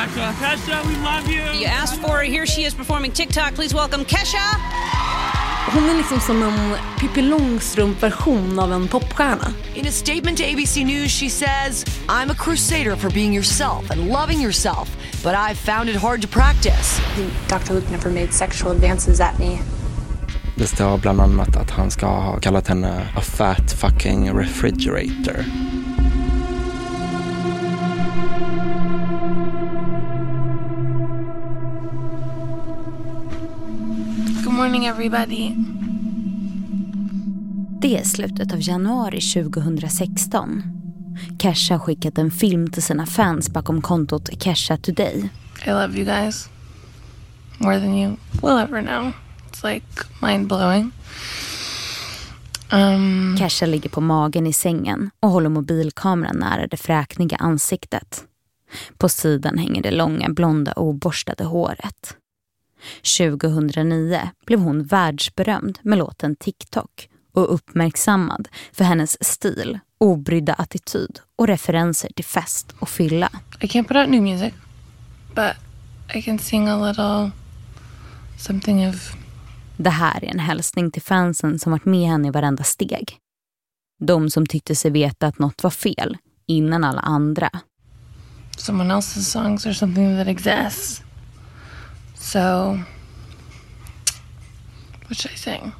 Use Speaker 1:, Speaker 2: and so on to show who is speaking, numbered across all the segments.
Speaker 1: Kesha. Kesha, we love you.
Speaker 2: You asked for her. Here she is performing TikTok. Please welcome Kesha.
Speaker 3: Hon är liksom som en Pippi Långstrump-version av en popstjärna.
Speaker 4: In a statement to ABC News, she says, I'm a crusader for being yourself and loving yourself, but I've found it hard to practice.
Speaker 5: Dr. Luke never made sexual advances at me.
Speaker 6: Det står bland annat att han ska ha kallat henne a fat fucking refrigerator.
Speaker 5: Good morning, everybody.
Speaker 7: Det är slutet av januari 2016. Kesha har skickat en film till sina fans bakom kontot Kesha Today.
Speaker 5: I love you guys more than you will ever know. It's like mind-blowing.
Speaker 7: Kesha ligger på magen i sängen och håller mobilkameran nära det fräkniga ansiktet. På sidan hänger det långa blonda oborstade håret. 2009 blev hon världsberömd med låten TikTok och uppmärksammad för hennes stil, obrydda attityd och referenser till fest och fylla.
Speaker 5: I can't put out new music, but I can sing a little something of...
Speaker 7: Det här är en hälsning till fansen som varit med henne i varenda steg. De som tyckte sig veta att något var fel innan alla andra.
Speaker 5: Someone else's songs are something that exists. So, what should I sing?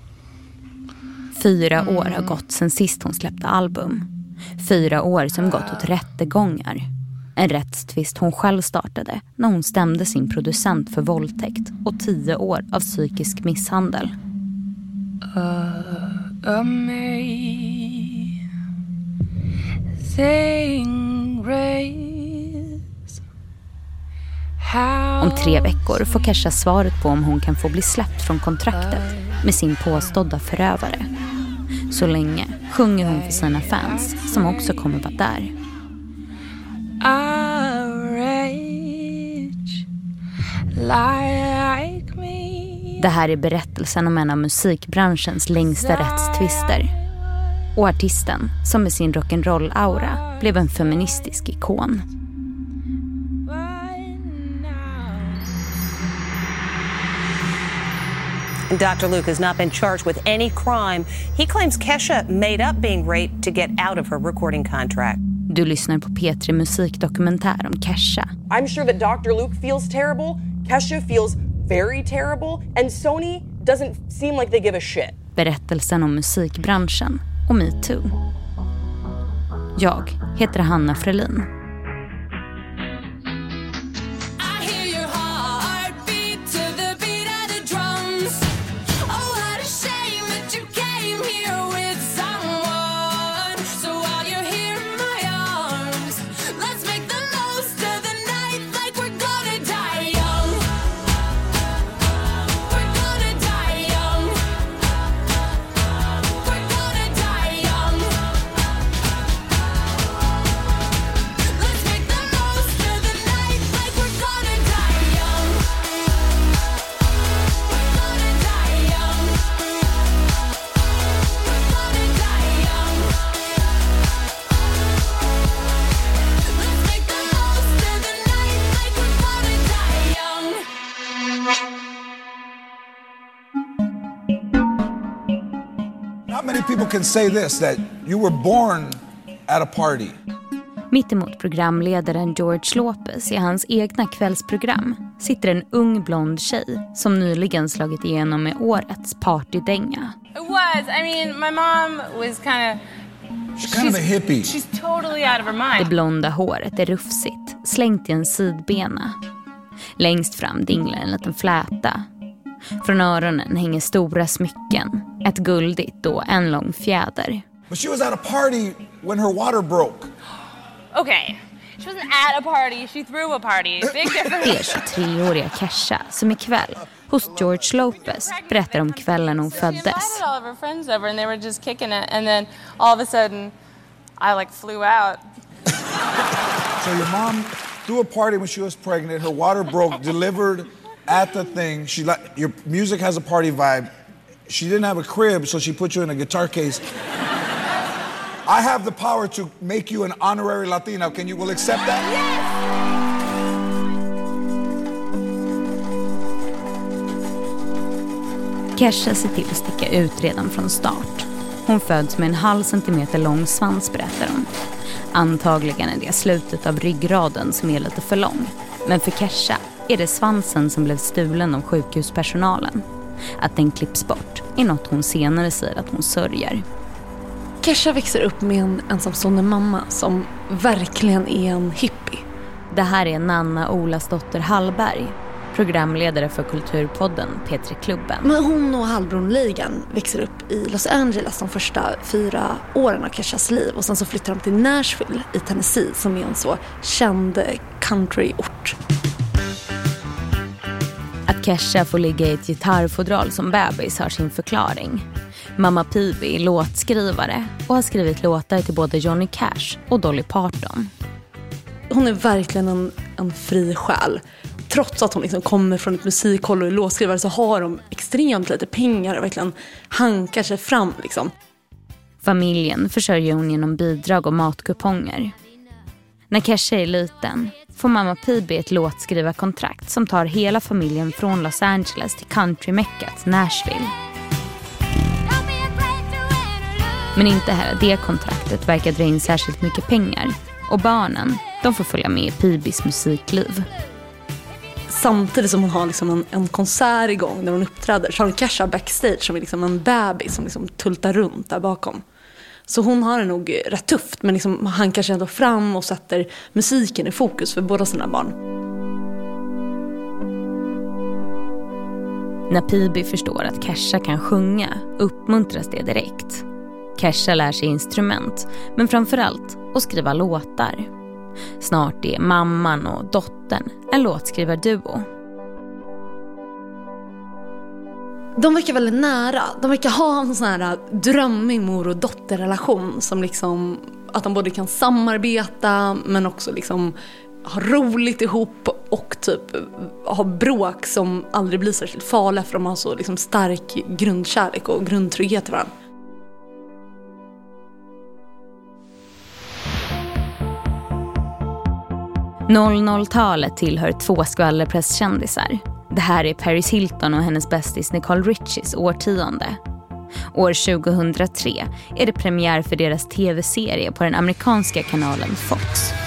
Speaker 7: 4 år har gått sedan sist hon släppte album. 4 år som gått åt rättegångar. En rättstvist hon själv startade när hon stämde sin producent för våldtäkt och 10 år av psykisk misshandel. Om 3 veckor får Kesha svaret på om hon kan få bli släppt från kontraktet med sin påstådda förövare. Så länge sjunger hon för sina fans som också kommer vara där. Det här är berättelsen om en av musikbranschens längsta rättstvister. Och artisten, som med sin rock'n'roll-aura blev en feministisk ikon.
Speaker 8: Dr. Luke has not been charged with any crime. He claims Kesha made up being raped to get out of her recording contract.
Speaker 7: Du lyssnar på P3 musikdokumentär om Kesha.
Speaker 9: I'm sure that Dr. Luke feels terrible. Kesha feels very terrible. And Sony doesn't seem like they give a shit.
Speaker 7: Berättelsen om musikbranschen och MeToo. Jag heter Hanna Frelin.
Speaker 10: People can say this, that you were born at a party.
Speaker 7: Mittemot programledaren George Lopez i hans egna kvällsprogram sitter en ung blond tjej som nyligen slagit igenom med årets partydänga.
Speaker 5: It was. I mean, my mom was
Speaker 10: kind of a hippie.
Speaker 5: She's totally out of her mind.
Speaker 7: Det blonda håret är rufsigt, slängt i en sidbena. Längst fram dinglar en liten fläta. Från öronen hänger stora smycken, ett guldigt och en lång fjäder.
Speaker 10: But she was at a party when her water broke.
Speaker 5: Okay, she wasn't at a party, she threw a party. Big difference.
Speaker 7: Det är 23-åriga Kesha som ikväll hos George Lopez berättar om kvällen hon föddes.
Speaker 5: I had all of her friends over and they were just kicking it, and then all of a sudden I flew out.
Speaker 10: So your mom threw a party when she was pregnant, her water broke, delivered at the thing. Your music has a party vibe. She didn't have a crib, so she put you in a guitar case. I have the power to make you an honorary Latina. Will accept that?
Speaker 5: Yes!
Speaker 7: Kesha ser till att sticka ut redan från start. Hon föds med en 0,5 centimeter lång svans, berättar hon. Antagligen är det slutet av ryggraden som är lite för lång. Men för Kesha är det svansen som blev stulen av sjukhuspersonalen. Att den klipps bort är något hon senare säger att hon sörjer.
Speaker 3: Kesha växer upp med en ensamstående mamma som verkligen är en hippie.
Speaker 7: Det här är Nanna Olasdotter Hallberg, programledare för kulturpodden P3 Klubben.
Speaker 3: Men hon och halvbron Ligan växer upp i Los Angeles de första 4 åren av Keshas liv. Och sen så flyttar de till Nashville i Tennessee som är en så känd countryort.
Speaker 7: Att Kesha får ligga i ett gitarrfodral som bebis har sin förklaring. Mamma P.B. är låtskrivare och har skrivit låtar till både Johnny Cash och Dolly Parton.
Speaker 3: Hon är verkligen en fri själ. Trots att hon liksom kommer från ett musikhåll och är låtskrivare så har de extremt lite pengar och verkligen hankar sig fram. Liksom.
Speaker 7: Familjen försörjer hon genom bidrag och matkuponger. När Kesha är liten får mamma P.B. ett låtskrivarkontrakt som tar hela familjen från Los Angeles till countrymeckat Nashville. Men inte heller det kontraktet verkar dra in särskilt mycket pengar. Och barnen, de får följa med i P.B.s musikliv.
Speaker 3: Samtidigt som hon har liksom en konsert igång där hon uppträder så har hon Kesha backstage som är liksom en bebis som liksom tultar runt där bakom. Så hon har det nog rätt tufft men liksom han kanske ändå fram och sätter musiken i fokus för båda sina barn.
Speaker 7: När P.B. förstår att Kesha kan sjunga uppmuntras det direkt. Kesha lär sig instrument, men framförallt att skriva låtar. Snart är mamman och dottern en låtskrivarduo.
Speaker 3: De verkar väldigt nära. De verkar ha en sån här drömmig mor- och dotterrelation som liksom att de både kan samarbeta men också liksom ha roligt ihop och typ ha bråk som aldrig blir särskilt farliga för de har så liksom stark grundkärlek och grundtrygghet till varandra.
Speaker 7: .00-talet tillhör 2 skvallerpresskändisar. Det här är Paris Hilton och hennes bästis Nicole Richies årtionde. År 2003 är det premiär för deras tv-serie på den amerikanska kanalen Fox.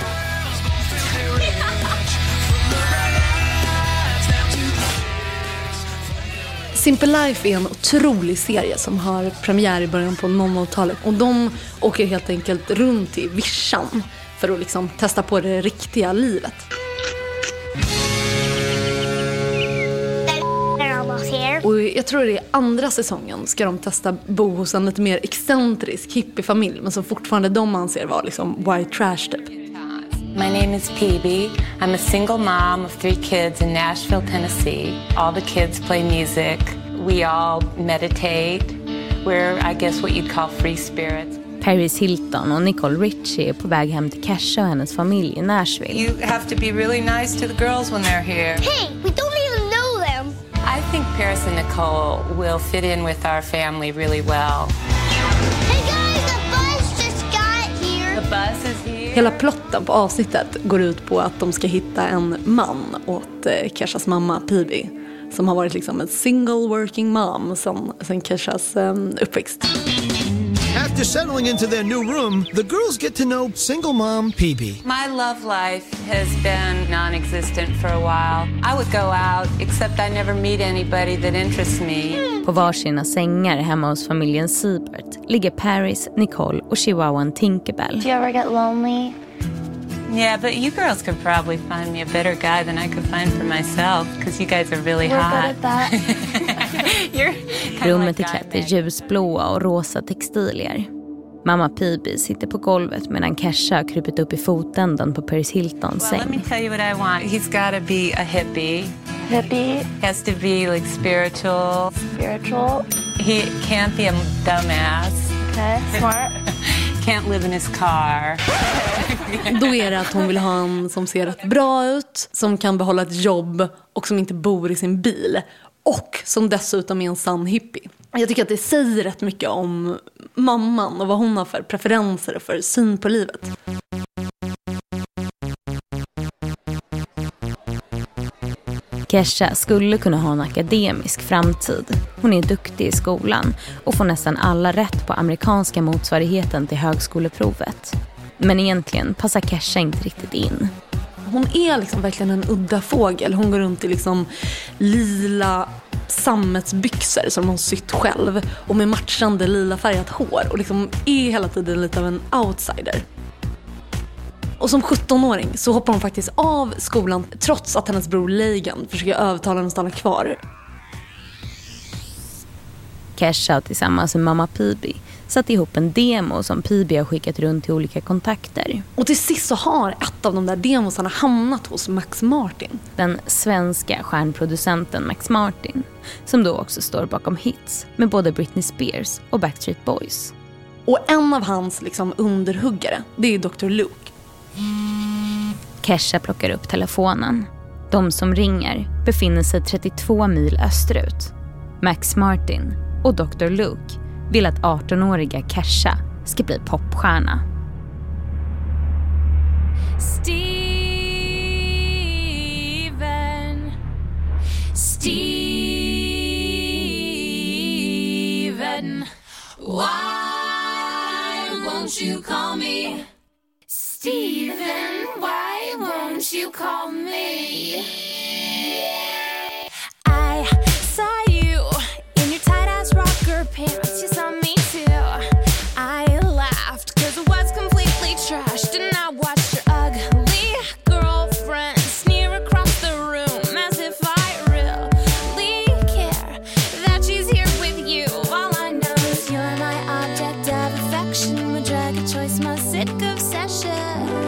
Speaker 3: Simple Life är en otrolig serie som har premiär i början på 00-talet. Och de åker helt enkelt runt i vischan för att liksom testa på det riktiga livet. Och jag tror det är andra säsongen ska de testa bo hos en lite mer excentrisk hippiefamilj men som fortfarande de anser vara liksom white trash typ.
Speaker 11: My name is P.B. I'm a single mom of 3 kids in Nashville, Tennessee. All the kids play music. We all meditate. We're, I guess, what you'd call free spirits.
Speaker 7: Paris Hilton och Nicole Richie är på väg hem till Kesha och hennes familj i Nashville.
Speaker 11: You have to be really nice to the girls when they're here.
Speaker 12: Hey, we don't even know them.
Speaker 11: I think Paris and Nicole will fit in with our family really well.
Speaker 12: Hey guys, the bus just got here.
Speaker 11: The bus is here.
Speaker 3: Hela plotten på avsnittet går ut på att de ska hitta en man åt Keshas mamma P.B. som har varit liksom en single working mom sen Keshas uppväxt.
Speaker 13: After settling into their new room, the girls get to know single mom P.B.
Speaker 11: My love life has been non-existent for a while. I would go out, except I never meet anybody that interests me.
Speaker 7: På varsina sängar hemma hos familjen Siebert ligger Paris, Nicole och chihuahuan Tinkerbell.
Speaker 12: Do you ever get lonely?
Speaker 11: Yeah, but you girls could probably find me a better guy than I could find for myself, because you guys are really hot.
Speaker 12: We're good at that.
Speaker 7: Rummet är klätt i ljusblåa och rosa textilier. Mamma P.B. sitter på golvet medan Kesha har krypit upp i fotändan på Paris Hiltons säng.
Speaker 11: Let me tell you what I want. He's got to be a hippie.
Speaker 12: Hippie?
Speaker 11: Has to be like spiritual.
Speaker 12: Spiritual?
Speaker 11: He can't be a dumbass.
Speaker 12: Okay, smart.
Speaker 11: Can't live in his car.
Speaker 3: Då är det att hon vill ha en som ser rätt bra ut, som kan behålla ett jobb och som inte bor i sin bil. Och som dessutom är en sann hippie. Jag tycker att det säger rätt mycket om mamman och vad hon har för preferenser och för syn på livet.
Speaker 7: Kesha skulle kunna ha en akademisk framtid. Hon är duktig i skolan och får nästan alla rätt på amerikanska motsvarigheten till högskoleprovet. Men egentligen passar Kesha inte riktigt in.
Speaker 3: Hon är liksom verkligen en udda fågel. Hon går runt i liksom lila sammetsbyxor som hon sytt själv och med matchande lila färgat hår och liksom är hela tiden lite av en outsider. Och som 17-åring så hoppar hon faktiskt av skolan trots att hennes bror Lagan försöker övertala henne att stanna kvar.
Speaker 7: Kesha tillsammans med mamma PB satt ihop en demo som PB har skickat runt till olika kontakter.
Speaker 3: Och till sist så har ett av de där demosarna hamnat hos Max Martin.
Speaker 7: Den svenska stjärnproducenten Max Martin, som då också står bakom hits med både Britney Spears och Backstreet Boys.
Speaker 3: Och en av hans liksom underhuggare, det är Dr. Luke.
Speaker 7: Kesha plockar upp telefonen. De som ringer befinner sig 32 mil österut. Max Martin och Dr. Luke vill att 18-åriga Kesha ska bli popstjärna.
Speaker 14: Steven, why won't you call me? Steven, why won't you call me? I saw you in your tight-ass rocker pants. You saw me too. I laughed because it was completely trashed, and I watched your ugly girlfriend sneer across the room as if I really care that she's here with you. All I know is you're my object of affection, my drug of choice, my sick obsession.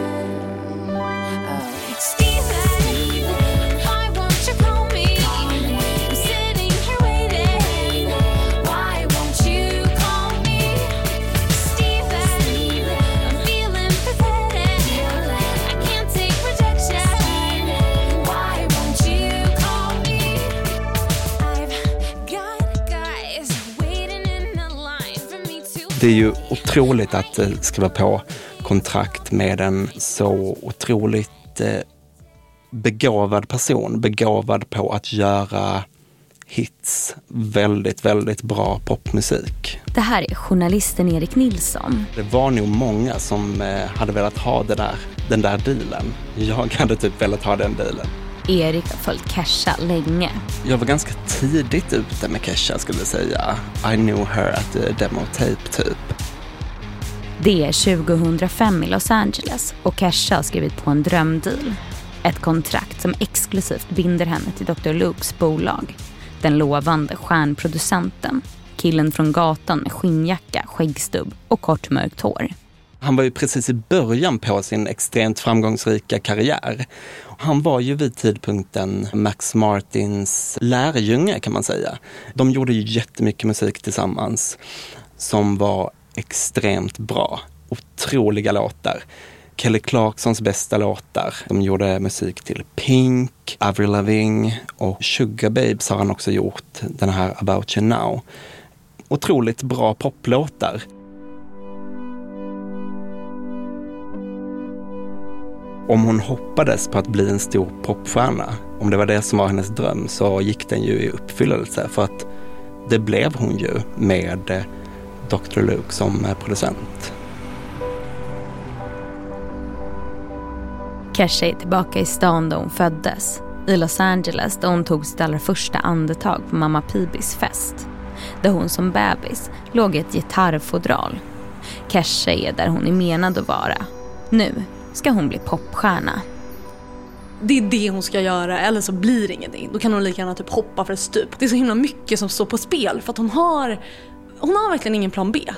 Speaker 6: Det är ju otroligt att skriva på kontrakt med en så otroligt begåvad person. Begåvad på att göra hits. Väldigt, väldigt bra popmusik.
Speaker 7: Det här är journalisten Erik Nilsson.
Speaker 6: Det var nog många som hade velat ha den där dealen. Jag hade typ velat ha den dealen.
Speaker 7: Erik har följt Kesha länge.
Speaker 6: Jag var ganska tidigt ute med Kesha, skulle jag säga. I knew her at the demo tape typ.
Speaker 7: Det är 2005 i Los Angeles och Kesha har skrivit på en drömdeal. Ett kontrakt som exklusivt binder henne till Dr. Lukes bolag. Den lovande stjärnproducenten. Killen från gatan med skinnjacka, skäggstubb och kort mörkt hår.
Speaker 6: Han var ju precis i början på sin extremt framgångsrika karriär. Han var ju vid tidpunkten Max Martins lärjunge, kan man säga. De gjorde ju jättemycket musik tillsammans som var extremt bra. Otroliga låtar. Kelly Clarksons bästa låtar. De gjorde musik till Pink, Avril Lavigne och Sugar Babes har han också gjort. Den här About You Now. Otroligt bra poplåtar. Om hon hoppades på att bli en stor popstjärna, om det var det som var hennes dröm, så gick den ju i uppfyllelse. För att det blev hon ju med Dr. Luke som producent.
Speaker 7: Kesha är tillbaka i stan där hon föddes. I Los Angeles där hon tog sitt allra första andetag på mamma Pibis fest. Där hon som bebis låg i ett gitarrfodral. Kesha är där hon är menad att vara. Nu ska hon bli popstjärna.
Speaker 3: Det är det hon ska göra, eller så blir det ingenting. Då kan hon lika gärna typ hoppa för ett stup. Det är så himla mycket som står på spel för att hon har verkligen ingen plan B.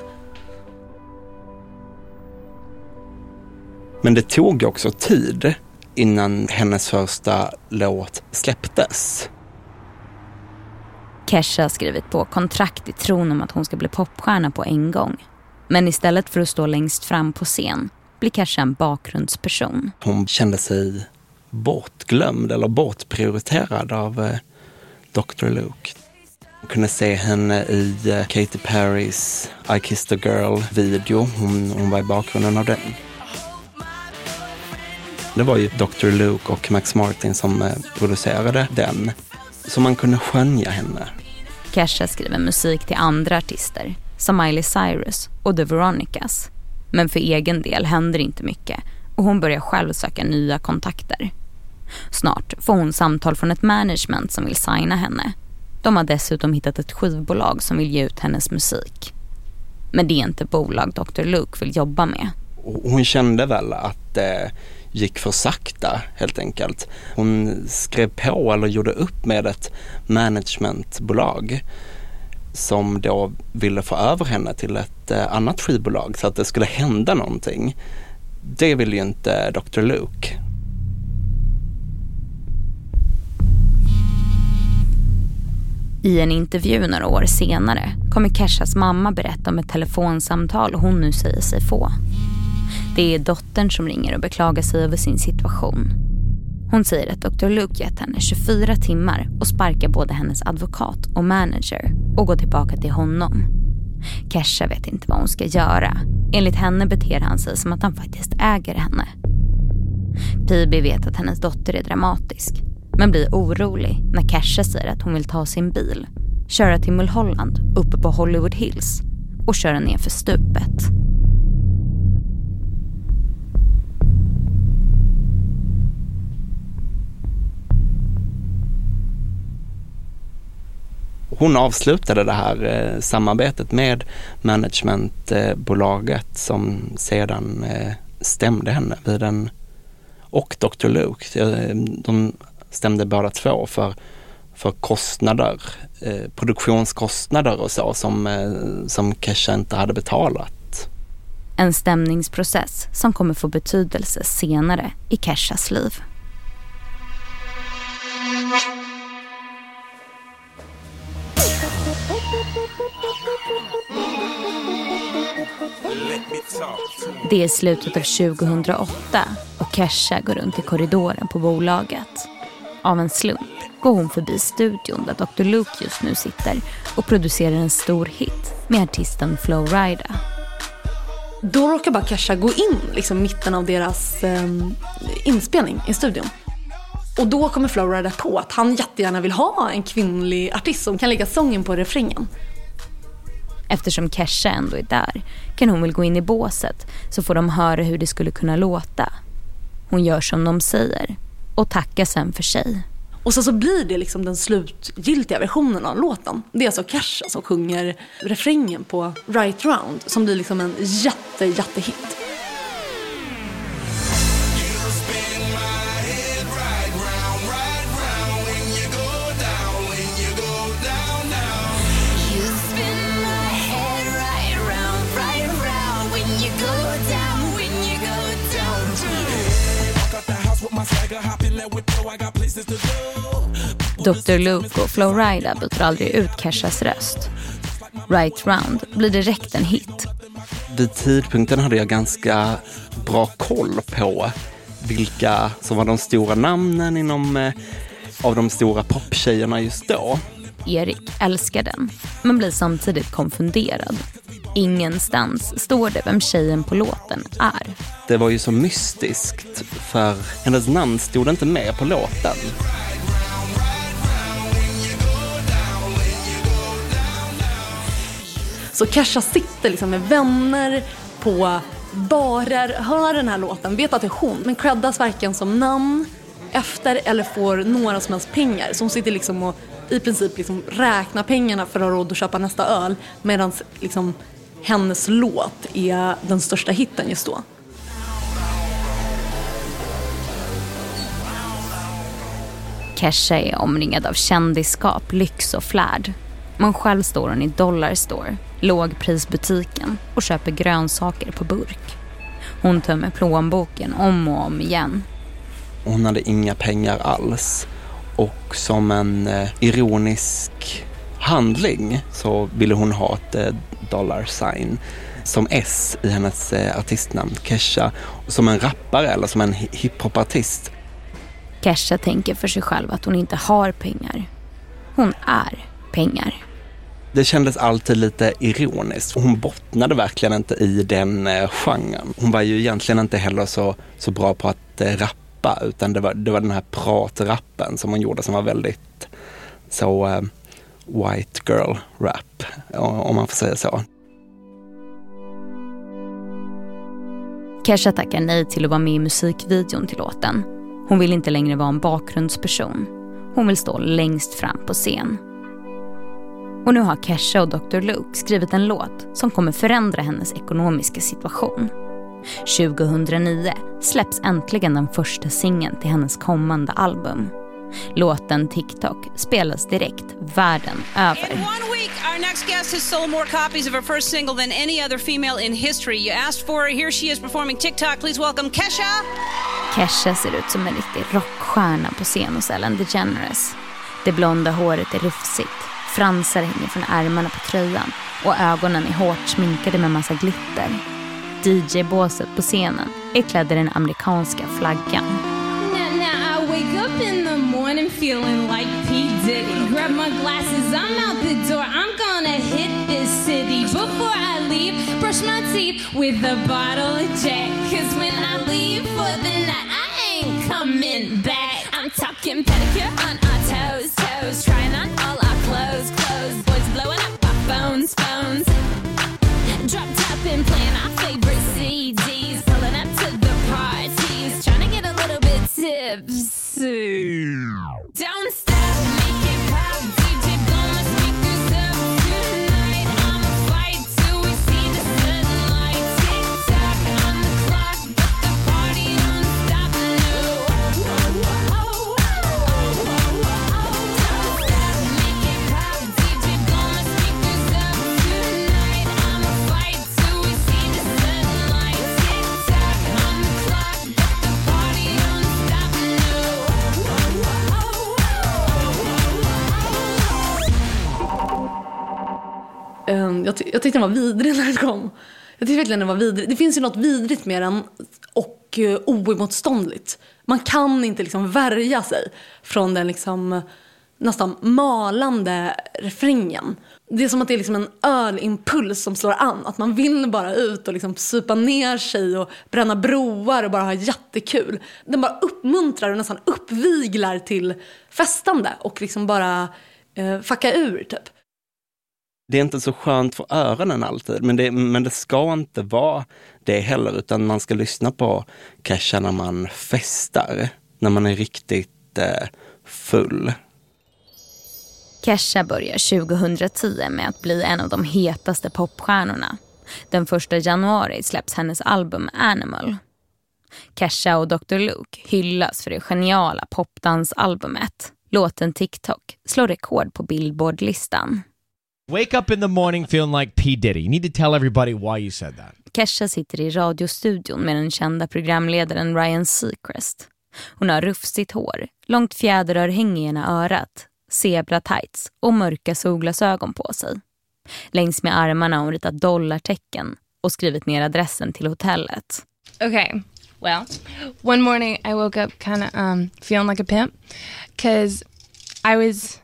Speaker 6: Men det tog också tid innan hennes första låt släpptes.
Speaker 7: Kesha har skrivit på kontrakt i tron om att hon ska bli popstjärna på en gång. Men istället för att stå längst fram på scen blir Kesha en bakgrundsperson.
Speaker 6: Hon kände sig bortglömd eller bortprioriterad av Dr. Luke. Man kunde se henne i Katy Perrys I Kissed a Girl-video. Hon var i bakgrunden av den. Det var ju Dr. Luke och Max Martin som producerade den. Så man kunde skönja henne.
Speaker 7: Kesha skriver musik till andra artister som Miley Cyrus och The Veronicas. Men för egen del händer inte mycket och hon börjar själv söka nya kontakter. Snart får hon samtal från ett management som vill signa henne. De har dessutom hittat ett skivbolag som vill ge ut hennes musik. Men det är inte bolag Dr. Luke vill jobba med.
Speaker 6: Hon kände väl att det gick för sakta helt enkelt. Hon skrev på eller gjorde upp med ett managementbolag som då ville få över henne till ett annat skivbolag så att det skulle hända någonting. Det ville ju inte Dr. Luke.
Speaker 7: I en intervju några år senare kommer Keshas mamma berätta om ett telefonsamtal hon nu säger sig få. Det är dottern som ringer och beklagar sig över sin situation. Hon säger att Dr. Luke gett henne 24 timmar och sparkar både hennes advokat och manager och går tillbaka till honom. Kesha vet inte vad hon ska göra. Enligt henne beter han sig som att han faktiskt äger henne. PB vet att hennes dotter är dramatisk, men blir orolig när Kesha säger att hon vill ta sin bil, köra till Mulholland uppe på Hollywood Hills och köra ner för stupet.
Speaker 6: Hon avslutade det här samarbetet med managementbolaget som sedan stämde henne vid och Dr. Luke. De stämde båda två för kostnader, produktionskostnader och så som Kesha inte hade betalat.
Speaker 7: En stämningsprocess som kommer få betydelse senare i Keshas liv. Det är slutet av 2008 och Kesha går runt i korridoren på bolaget. Av en slump går hon förbi studion där Dr. Luke just nu sitter och producerar en stor hit med artisten Flo Rida.
Speaker 3: Då råkar bara Kesha gå in liksom mitten av deras inspelning i studion. Och då kommer Flo Rida på att han jättegärna vill ha en kvinnlig artist som kan lägga sången på refrängen.
Speaker 7: Eftersom Kesha ändå är där kan hon väl gå in i båset så får de höra hur det skulle kunna låta. Hon gör som de säger och tackar sen för sig.
Speaker 3: Och så blir det liksom den slutgiltiga versionen av låten. Det är alltså Kesha som sjunger refrängen på Right Round som blir liksom en jättehit.
Speaker 7: Dr. Luke och Flo Rida byter aldrig ut Keshas röst. Right Round blir direkt en hit.
Speaker 6: Vid tidpunkten hade jag ganska bra koll på vilka som var de stora namnen inom av de stora poptjejerna just då.
Speaker 7: Erik älskar den, men blir samtidigt konfunderad. Ingenstans står det vem tjejen på låten är.
Speaker 6: Det var ju så mystiskt för hennes namn stod inte med på låten.
Speaker 3: Så Kesha sitter liksom med vänner på barer, hör den här låten, vet att det är hon, men creddas varken som namn efter eller får några som helst pengar. Så hon sitter liksom och i princip liksom räknar pengarna för att ha råd att köpa nästa öl, medan liksom hennes låt är den största hitten just då.
Speaker 7: Kesha är omringad av kändisskap, lyx och flärd. Men själv står hon i Dollar Store, lågprisbutiken, och köper grönsaker på burk. Hon tömmer plånboken om och om igen.
Speaker 6: Hon hade inga pengar alls. Och som en ironisk handling så ville hon ha ett dollar sign som S i hennes artistnamn Kesha, som en rappare eller som en hiphopartist.
Speaker 7: Kesha tänker för sig själv att hon inte har pengar. Hon är pengar.
Speaker 6: Det kändes alltid lite ironiskt. Hon bottnade verkligen inte i den genren. Hon var ju egentligen inte heller så bra på att rappa rappa, utan det var den här pratrappen som hon gjorde som var väldigt så white girl rap, om man får säga så.
Speaker 7: Kesha tackar nej till att vara med i musikvideon till låten. Hon vill inte längre vara en bakgrundsperson. Hon vill stå längst fram på scen. Och nu har Kesha och Dr. Luke skrivit en låt som kommer förändra hennes ekonomiska situation. 2009 släpps äntligen den första singeln till hennes kommande album. Låten TikTok spelas direkt världen över.
Speaker 2: In 1 week, our next guest has sold more copies of her first single than any other female in history. You asked for her. Here she is performing TikTok. Please welcome Kesha.
Speaker 7: Kesha ser ut som en riktig rockstjärna på scen hos Ellen DeGeneres. Det blonda håret är rufsigt, fransar hänger från ärmarna på tröjan och ögonen är hårt sminkade med massa glitter. DJ-båset på scenen är klädd i den amerikanska flaggan.
Speaker 14: Now I wake up in the morning feeling like P. Diddy. Grab my glasses, I'm out the door. I'm gonna hit this city. Before I leave, brush my teeth with a bottle of Jack. Cause when I leave for the night, I ain't coming back. I'm talking pedicure on our toes, toes. Trying on all our clothes, clothes. Boys blowing up our phones, phones. Drop top and playing our favorite CDs. Pulling up to the parties. Trying to get a little bit tipsy. Don't stop, make it pop. DJ blow my speakers up tonight. I'ma fight till we see the sunlight. Tick tock on the clock, but the party don't stop. No. Don't stop, make it pop. DJ blow my speakers up tonight. I'ma fight till we see the sunlight. Tick tock on the clock, but the party don't stop. No.
Speaker 3: Jag tyckte den var vidrig när den kom. Jag tyckte verkligen den var vidrig. Det finns ju något vidrigt med den och oemotståndligt. Man kan inte liksom värja sig från den liksom nästan malande refrängen. Det är som att det är liksom en ölimpuls som slår an. Att man vill bara ut och liksom supa ner sig och bränna broar och bara ha jättekul. Den bara uppmuntrar och nästan uppviglar till festande och liksom bara fucka ur typ.
Speaker 6: Det är inte så skönt för öronen alltid, men det ska inte vara det heller, utan man ska lyssna på Kesha när man festar, när man är riktigt full.
Speaker 7: Kesha börjar 2010 med att bli en av de hetaste popstjärnorna. Den 1 januari släpps hennes album Animal. Kesha och Dr. Luke hyllas för det geniala popdansalbumet. Låten TikTok slår rekord på Billboard-listan.
Speaker 15: Wake up in the morning feeling like P. Diddy. You need to tell everybody why you said that.
Speaker 7: Kesha sitter i radiostudion med den kända programledaren Ryan Seacrest. Hon har rufsigt hår, långt fjäderörhäng i ena örat, zebra tights och mörka solglasögon på sig. Längs med armarna har hon ritat dollartecken och skrivit ner adressen till hotellet.
Speaker 5: Okay, well, one morning I woke up kind of feeling like a pimp because I was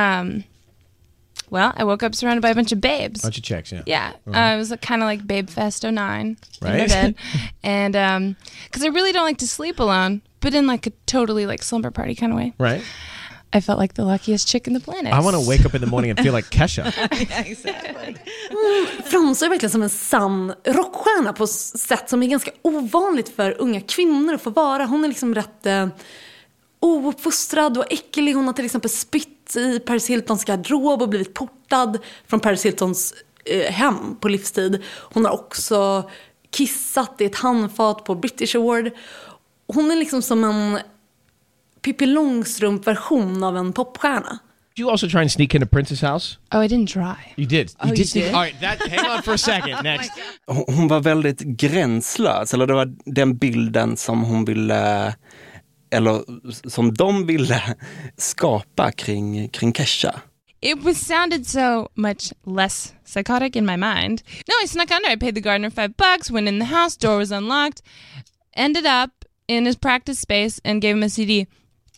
Speaker 5: well, I woke up surrounded by a bunch of babes.
Speaker 15: Bunch of chicks, yeah.
Speaker 5: Yeah,
Speaker 15: Right.
Speaker 5: it was kind of like Babe Fest 09 in
Speaker 15: Right.
Speaker 5: my bed. And because I really don't like to sleep alone, but in like a totally like slumber party kind of way.
Speaker 15: Right.
Speaker 5: I felt like the luckiest chick in the planet.
Speaker 15: I want to wake up in the morning and feel like Kesha.
Speaker 5: Yeah, exactly.
Speaker 3: Framstår verkligen som en sann rockstjärna på sätt som är ganska ovanligt för unga kvinnor att få vara. Hon är liksom rätt ouppfostrad och äcklig. Hon har till exempel spytt i Paris Hiltons garderob och blivit portad från Paris Hiltons hem på livstid. Hon har också kissat i ett handfat på British Award. Hon är liksom som en Pippi Långstrump-version av en popstjärna.
Speaker 15: Did you also try and sneak into Prince's house?
Speaker 5: Oh, I didn't try.
Speaker 15: You did.
Speaker 5: Oh,
Speaker 15: You
Speaker 5: you
Speaker 15: sneak.
Speaker 5: did?
Speaker 15: All right, hang on for a second. Next.
Speaker 6: Hon var väldigt gränslös, eller det var den bilden som hon ville, eller som de ville skapa kring Kesha.
Speaker 5: It sounded so much less psychotic in my mind. No, I snuck under. I paid the gardener $5, went in the house, door was unlocked, ended up in his practice space and gave him a CD.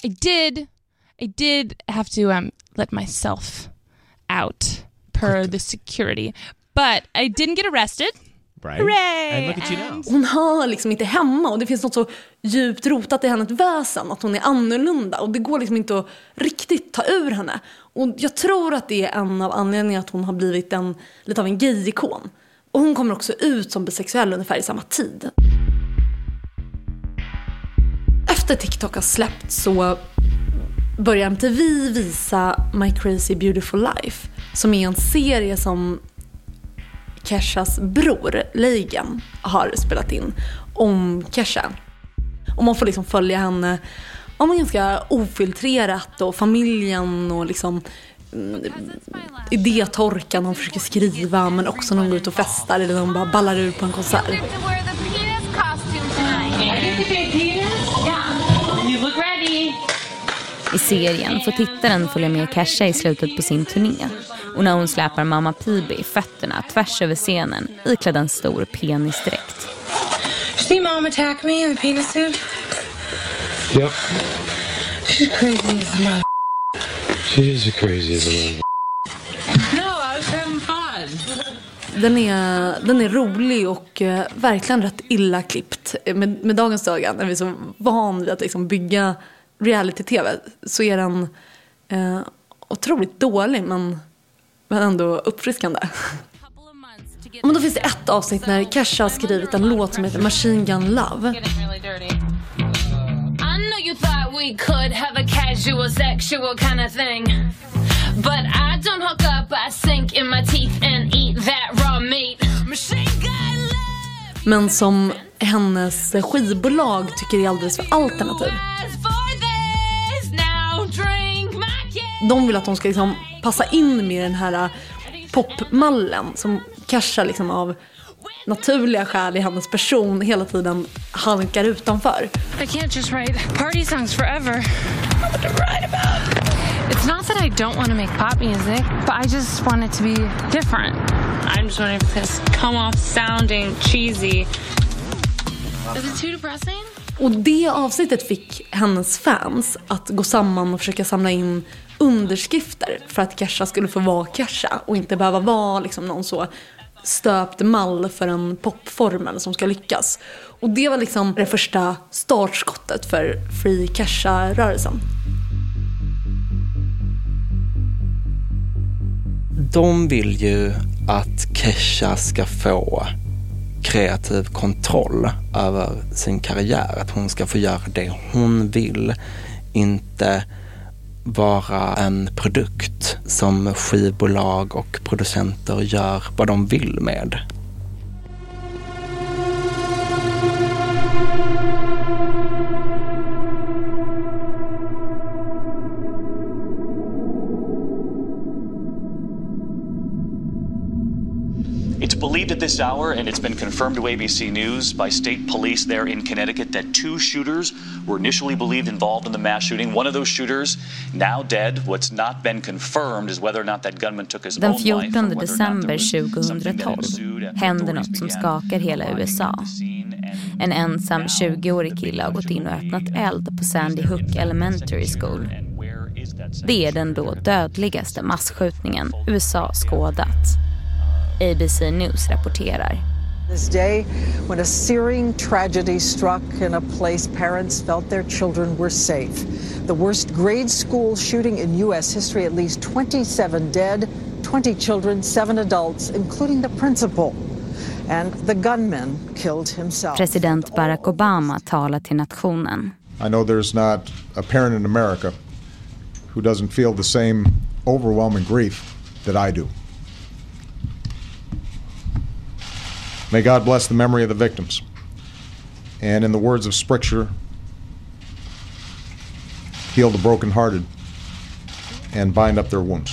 Speaker 5: I did have to let myself out per the security, but I didn't get arrested.
Speaker 15: Right.
Speaker 5: Hooray!
Speaker 15: And look at you now.
Speaker 3: Hon hör liksom inte hemma, och det finns något så djupt rotat i hennes väsen att hon är annorlunda, och det går liksom inte att riktigt ta ur henne. Och jag tror att det är en av anledningarna att hon har blivit lite av en gay-ikon. Och hon kommer också ut som bisexuell ungefär i samma tid. Efter TikTok har släppt så börjar MTV visa My Crazy Beautiful Life, som är en serie som Keshas bror Leigan har spelat in om Kesha. Och man får liksom följa henne ganska ofiltrerat, och familjen och liksom idétorkan hon försöker skriva, men också när hon går ut och festar eller hon bara ballar ur på en konsert.
Speaker 7: I serien får tittaren följa med Kesha i slutet på sin turné, och när hon släpar mamma PB i fötterna tvärs över scenen iklädd en stor penisdräkt.
Speaker 11: See mom attack me in the penis suit?
Speaker 16: Yep.
Speaker 11: She's crazy as a mother.
Speaker 16: She is crazy as a mother.
Speaker 11: No, I was having fun.
Speaker 3: Den är rolig och verkligen rätt illa klippt. Med dagens ögon, när vi är så van vid att liksom bygga reality-tv, så är den otroligt dålig, men ändå uppfriskande. Men då finns det ett avsnitt när Kesha har skrivit en låt som heter Machine Gun Love.
Speaker 14: I know you thought we could have a casual sexual kind of thing, but I don't hook up, I sink in my teeth and eat that raw meat. Machine gun love.
Speaker 3: Men som hennes skivbolag tycker är alldeles för alternativ. De vill att hon ska liksom passa in med den här popmallen som Kesha liksom av naturliga skäl i hennes person hela tiden halkar utanför.
Speaker 11: I can't just write party songs forever. What to write about? It's not that I don't want to make pop music, but I just want it to be different. I'm just wondering if this come off sounding cheesy. Is it too depressing?
Speaker 3: Och det avsnittet fick hennes fans att gå samman och försöka samla in underskrifter för att Kesha skulle få vara Kesha och inte behöva vara liksom någon så stöpt mall för en popformel som ska lyckas. Och det var liksom det första startskottet för Free Kesha-rörelsen.
Speaker 6: De vill ju att Kesha ska få kreativ kontroll över sin karriär. Att hon ska få göra det hon vill. Inte vara en produkt som skivbolag och producenter gör vad de vill med.
Speaker 17: It's believed at this hour, and it's been confirmed to ABC News by state police there in Connecticut, that 2 shooters were initially believed involved in the mass shooting. One of those shooters now dead. What's not been confirmed is whether or not that gunman took his own life.
Speaker 7: Den 14 december 2012 händer något som skakar hela USA. En ensam 20-årig kille har gått in och öppnat eld på Sandy Hook Elementary School. Det är den då dödligaste massskjutningen USA skådat. ABC News rapporterar.
Speaker 18: This day when a searing tragedy struck in a place parents felt their children were safe. The worst grade school shooting in US history, at least 27 dead, 20 children, 7 adults, including the principal. And the gunman killed himself.
Speaker 7: President Barack Obama talar till nationen.
Speaker 19: I know there's not a parent in America who doesn't feel the same overwhelming grief that I do. May God bless the memory of the victims. And in the words of Scripture, heal the brokenhearted and bind up their wounds.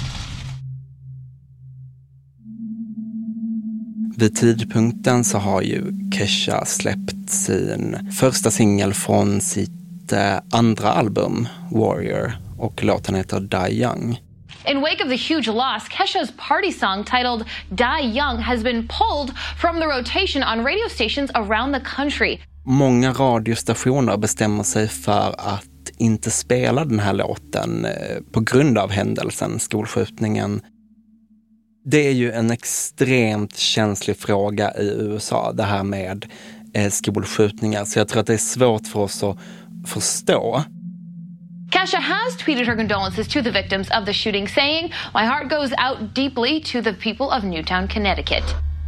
Speaker 6: Vid tidpunkten så har ju Kesha släppt sin första singel från sitt andra album, Warrior, och låten heter Die Young.
Speaker 20: In wake of the huge loss, Kesha's party song titled Die Young has been pulled from the rotation on radio stations around the country.
Speaker 6: Många radiostationer bestämmer sig för att inte spela den här låten på grund av händelsen, skolskjutningen. Det är ju en extremt känslig fråga i USA, det här med skolskjutningar. Så jag tror att det är svårt för oss att förstå.
Speaker 20: Kesha has tweeted her condolences to the victims of the shooting, saying, "My heart goes out deeply to the people of Newtown, Connecticut."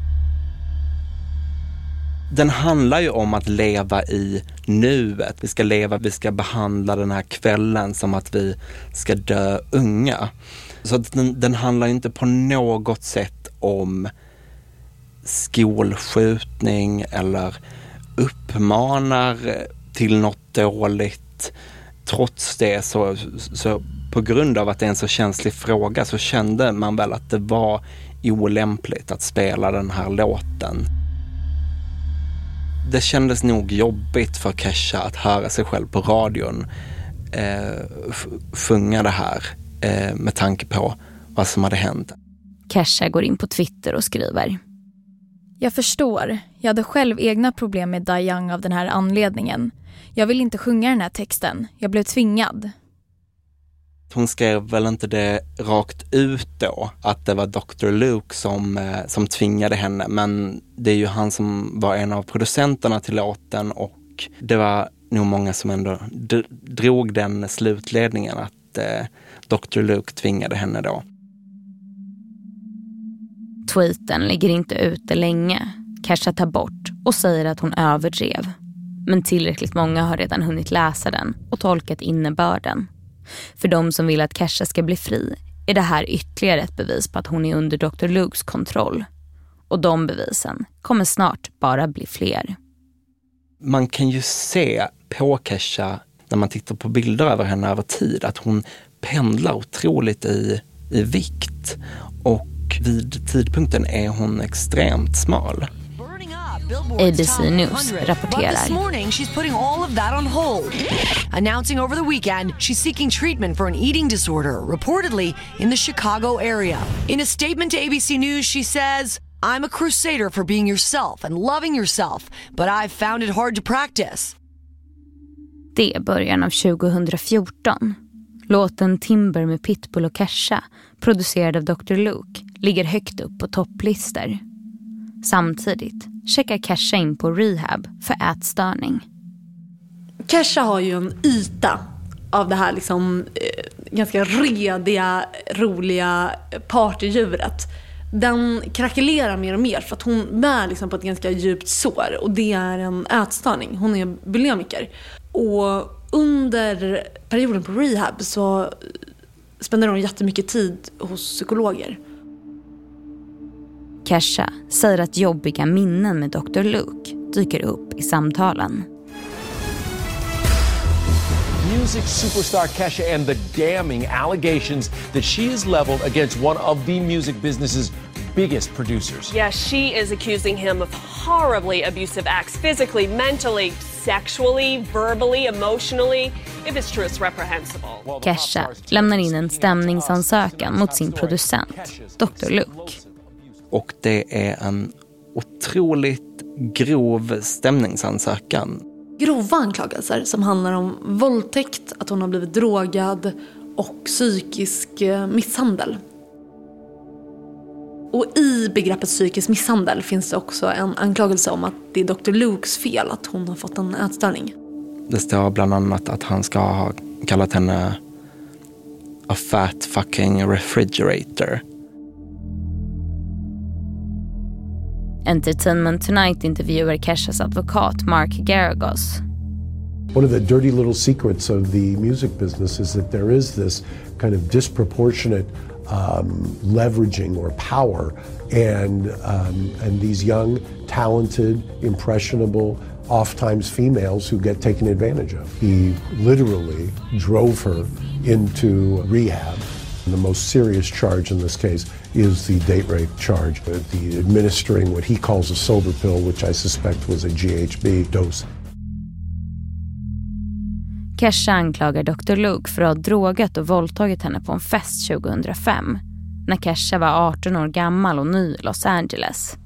Speaker 6: Den handlar ju om att leva i nuet. Vi ska behandla den här kvällen som att vi ska dö unga. Så att den handlar inte på något sätt om skolskjutning eller uppmanar till något dåligt. Trots det så på grund av att det är en så känslig fråga så kände man väl att det var olämpligt att spela den här låten. Det kändes nog jobbigt för Kesha att höra sig själv på radion sjunga det här med tanke på vad som hade hänt.
Speaker 7: Kesha går in på Twitter och skriver:
Speaker 21: Jag förstår. Jag hade själv egna problem med Die Young av den här anledningen. Jag vill inte sjunga den här texten. Jag blev tvingad.
Speaker 6: Hon skrev väl inte det rakt ut då, att det var Dr. Luke som tvingade henne. Men det är ju han som var en av producenterna till låten och det var nog många som ändå drog den slutledningen att Dr. Luke tvingade henne då.
Speaker 7: Tweeten ligger inte ute länge. Kesha tar bort och säger att hon överdrev. Men tillräckligt många har redan hunnit läsa den och tolkat innebörden. För de som vill att Kesha ska bli fri är det här ytterligare ett bevis på att hon är under Dr. Lukes kontroll. Och de bevisen kommer snart bara bli fler.
Speaker 6: Man kan ju se på Kesha när man tittar på bilder över henne över tid att hon pendlar otroligt i vikt. Och vid tidpunkten är hon extremt smal.
Speaker 7: ABC News rapporterar.
Speaker 4: This morning she's putting all of that on hold. Announcing over the weekend she's seeking treatment for an eating disorder, reportedly in the Chicago area. In a statement to ABC News she says, "I'm a crusader for being yourself and loving yourself, but I've found it hard to practice."
Speaker 7: Det är början av 2014. Låten Timber med Pitbull och Kesha, producerad av Dr. Luke, ligger högt upp på topplistor. Samtidigt checkar Kesha in på rehab för ätstörning.
Speaker 3: Kesha har ju en yta av det här liksom ganska rediga, roliga partydjuret. Den krackelerar mer och mer för att hon bär liksom på ett ganska djupt sår och det är en ätstörning. Hon är bulimiker. Och under perioden på rehab så spenderar hon jättemycket tid hos psykologer.
Speaker 7: Kesha säger att jobbiga minnen med Dr. Luke dyker upp i samtalen.
Speaker 22: Music superstar Kesha and the damning allegations that she is leveled against one of the music business's biggest producers.
Speaker 9: Yeah, she is accusing him of horribly abusive acts, physically, mentally, sexually, verbally, emotionally. If it's true, it's reprehensible.
Speaker 7: Kesha lämnar in en stämningsansökan mot sin producent, Dr. Luke.
Speaker 6: Och det är en otroligt grov stämningsansökan.
Speaker 3: Grova anklagelser som handlar om våldtäkt, att hon har blivit drogad och psykisk misshandel. Och i begreppet psykisk misshandel finns det också en anklagelse om att det är Dr. Lukes fel att hon har fått en ätstörning.
Speaker 6: Det står bland annat att han ska ha kallat henne a fat fucking refrigerator.
Speaker 7: Entertainment Tonight intervjuar Keshas advokat Mark Garagos.
Speaker 23: One of the dirty little secrets of the music business is that there is this kind of disproportionate leveraging or power, and these young, talented, impressionable, oftentimes females who get taken advantage of. He literally drove her into rehab. The most serious charge in this case is the date rape charge, the administering what he calls a sober pill, which I suspect was a GHB dose.
Speaker 7: Kesha anklagar Dr. Luke för att ha drogat och våldtagit henne på en fest 2005, när Kesha var 18 år gammal och ny i Los Angeles.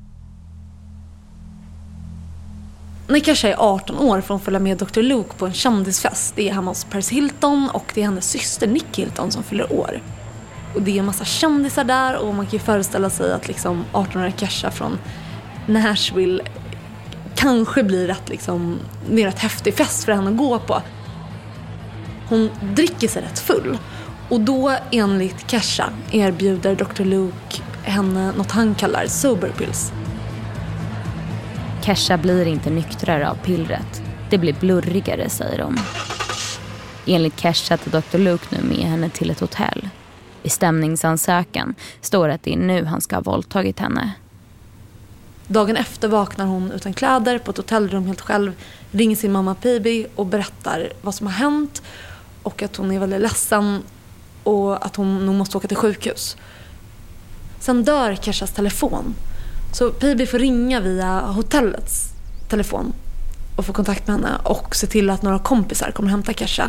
Speaker 3: När Kesha är 18 år får hon följa med Dr. Luke på en kändisfest. Det är hemma hos Paris Hilton och det är hennes syster Nick Hilton som fyller år. Och det är en massa kändisar där och man kan ju föreställa sig att liksom 18-åriga Kesha från Nashville kanske blir det är rätt häftig fest för henne att gå på. Hon dricker sig rätt full och då enligt Kesha erbjuder Dr. Luke henne något han kallar sober pills.
Speaker 7: Kesha blir inte nyktrare av pillret. Det blir blurrigare, säger de. Enligt Kesha tar Dr. Luke nu med henne till ett hotell. I stämningsansökan står att det är nu han ska ha våldtagit henne.
Speaker 3: Dagen efter vaknar hon utan kläder på ett hotellrum helt själv, ringer sin mamma P.B. och berättar vad som har hänt och att hon är väldigt ledsen och att hon nog måste åka till sjukhus. Sen dör Keshas telefon. Så P.B. får ringa via hotellets telefon och få kontakt med henne och se till att några kompisar kommer hämta Kesha.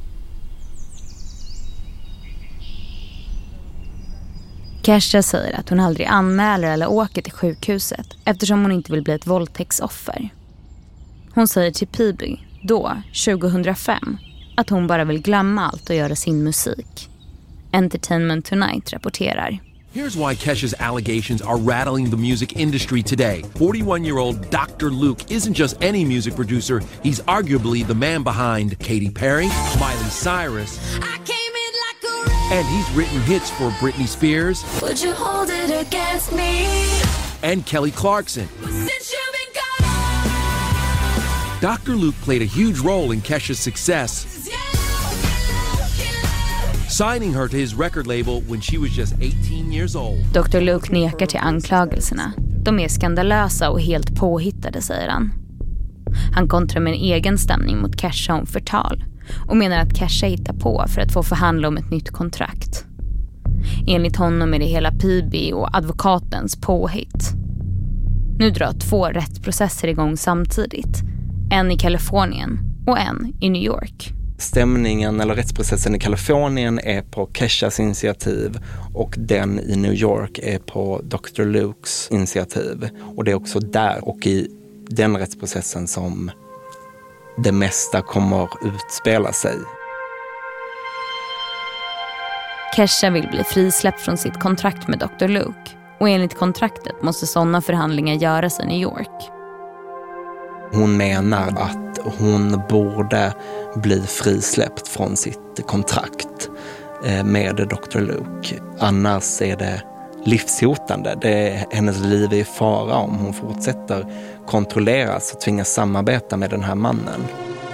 Speaker 7: Kesha säger att hon aldrig anmäler eller åker till sjukhuset eftersom hon inte vill bli ett våldtäktsoffer. Hon säger till P.B. då, 2005, att hon bara vill glömma allt och göra sin musik. Entertainment Tonight rapporterar.
Speaker 22: Here's why Kesha's allegations are rattling the music industry today. 41-year-old Dr. Luke isn't just any music producer. He's arguably the man behind Katy Perry, Miley Cyrus, and he's written hits for Britney Spears.
Speaker 14: Would you hold it against me?
Speaker 22: And Kelly Clarkson. Dr. Luke played a huge role in Kesha's success, signing her to his record label when she was just 18 years old.
Speaker 7: Dr. Luke nekar till anklagelserna. De är skandalösa och helt påhittade, säger han. Han kontrar med en egen stämning mot Kesha om förtal och menar att Kesha hittar på för att få förhandla om ett nytt kontrakt. Enligt honom är det hela P.B. och advokatens påhitt. Nu drar 2 rättsprocesser igång samtidigt. En i Kalifornien och en i New York.
Speaker 6: Stämningen eller rättsprocessen i Kalifornien är på Keshas initiativ och den i New York är på Dr. Lukes initiativ. Och det är också där och i den rättsprocessen som det mesta kommer utspela sig.
Speaker 7: Kesha vill bli frisläppt från sitt kontrakt med Dr. Luke och enligt kontraktet måste sådana förhandlingar göras i New York.
Speaker 6: Hon menar att hon borde bli frisläppt från sitt kontrakt med Dr. Luke. Annars är det livshotande. Hennes liv är i fara om hon fortsätter kontrolleras och tvingas samarbeta med den här mannen.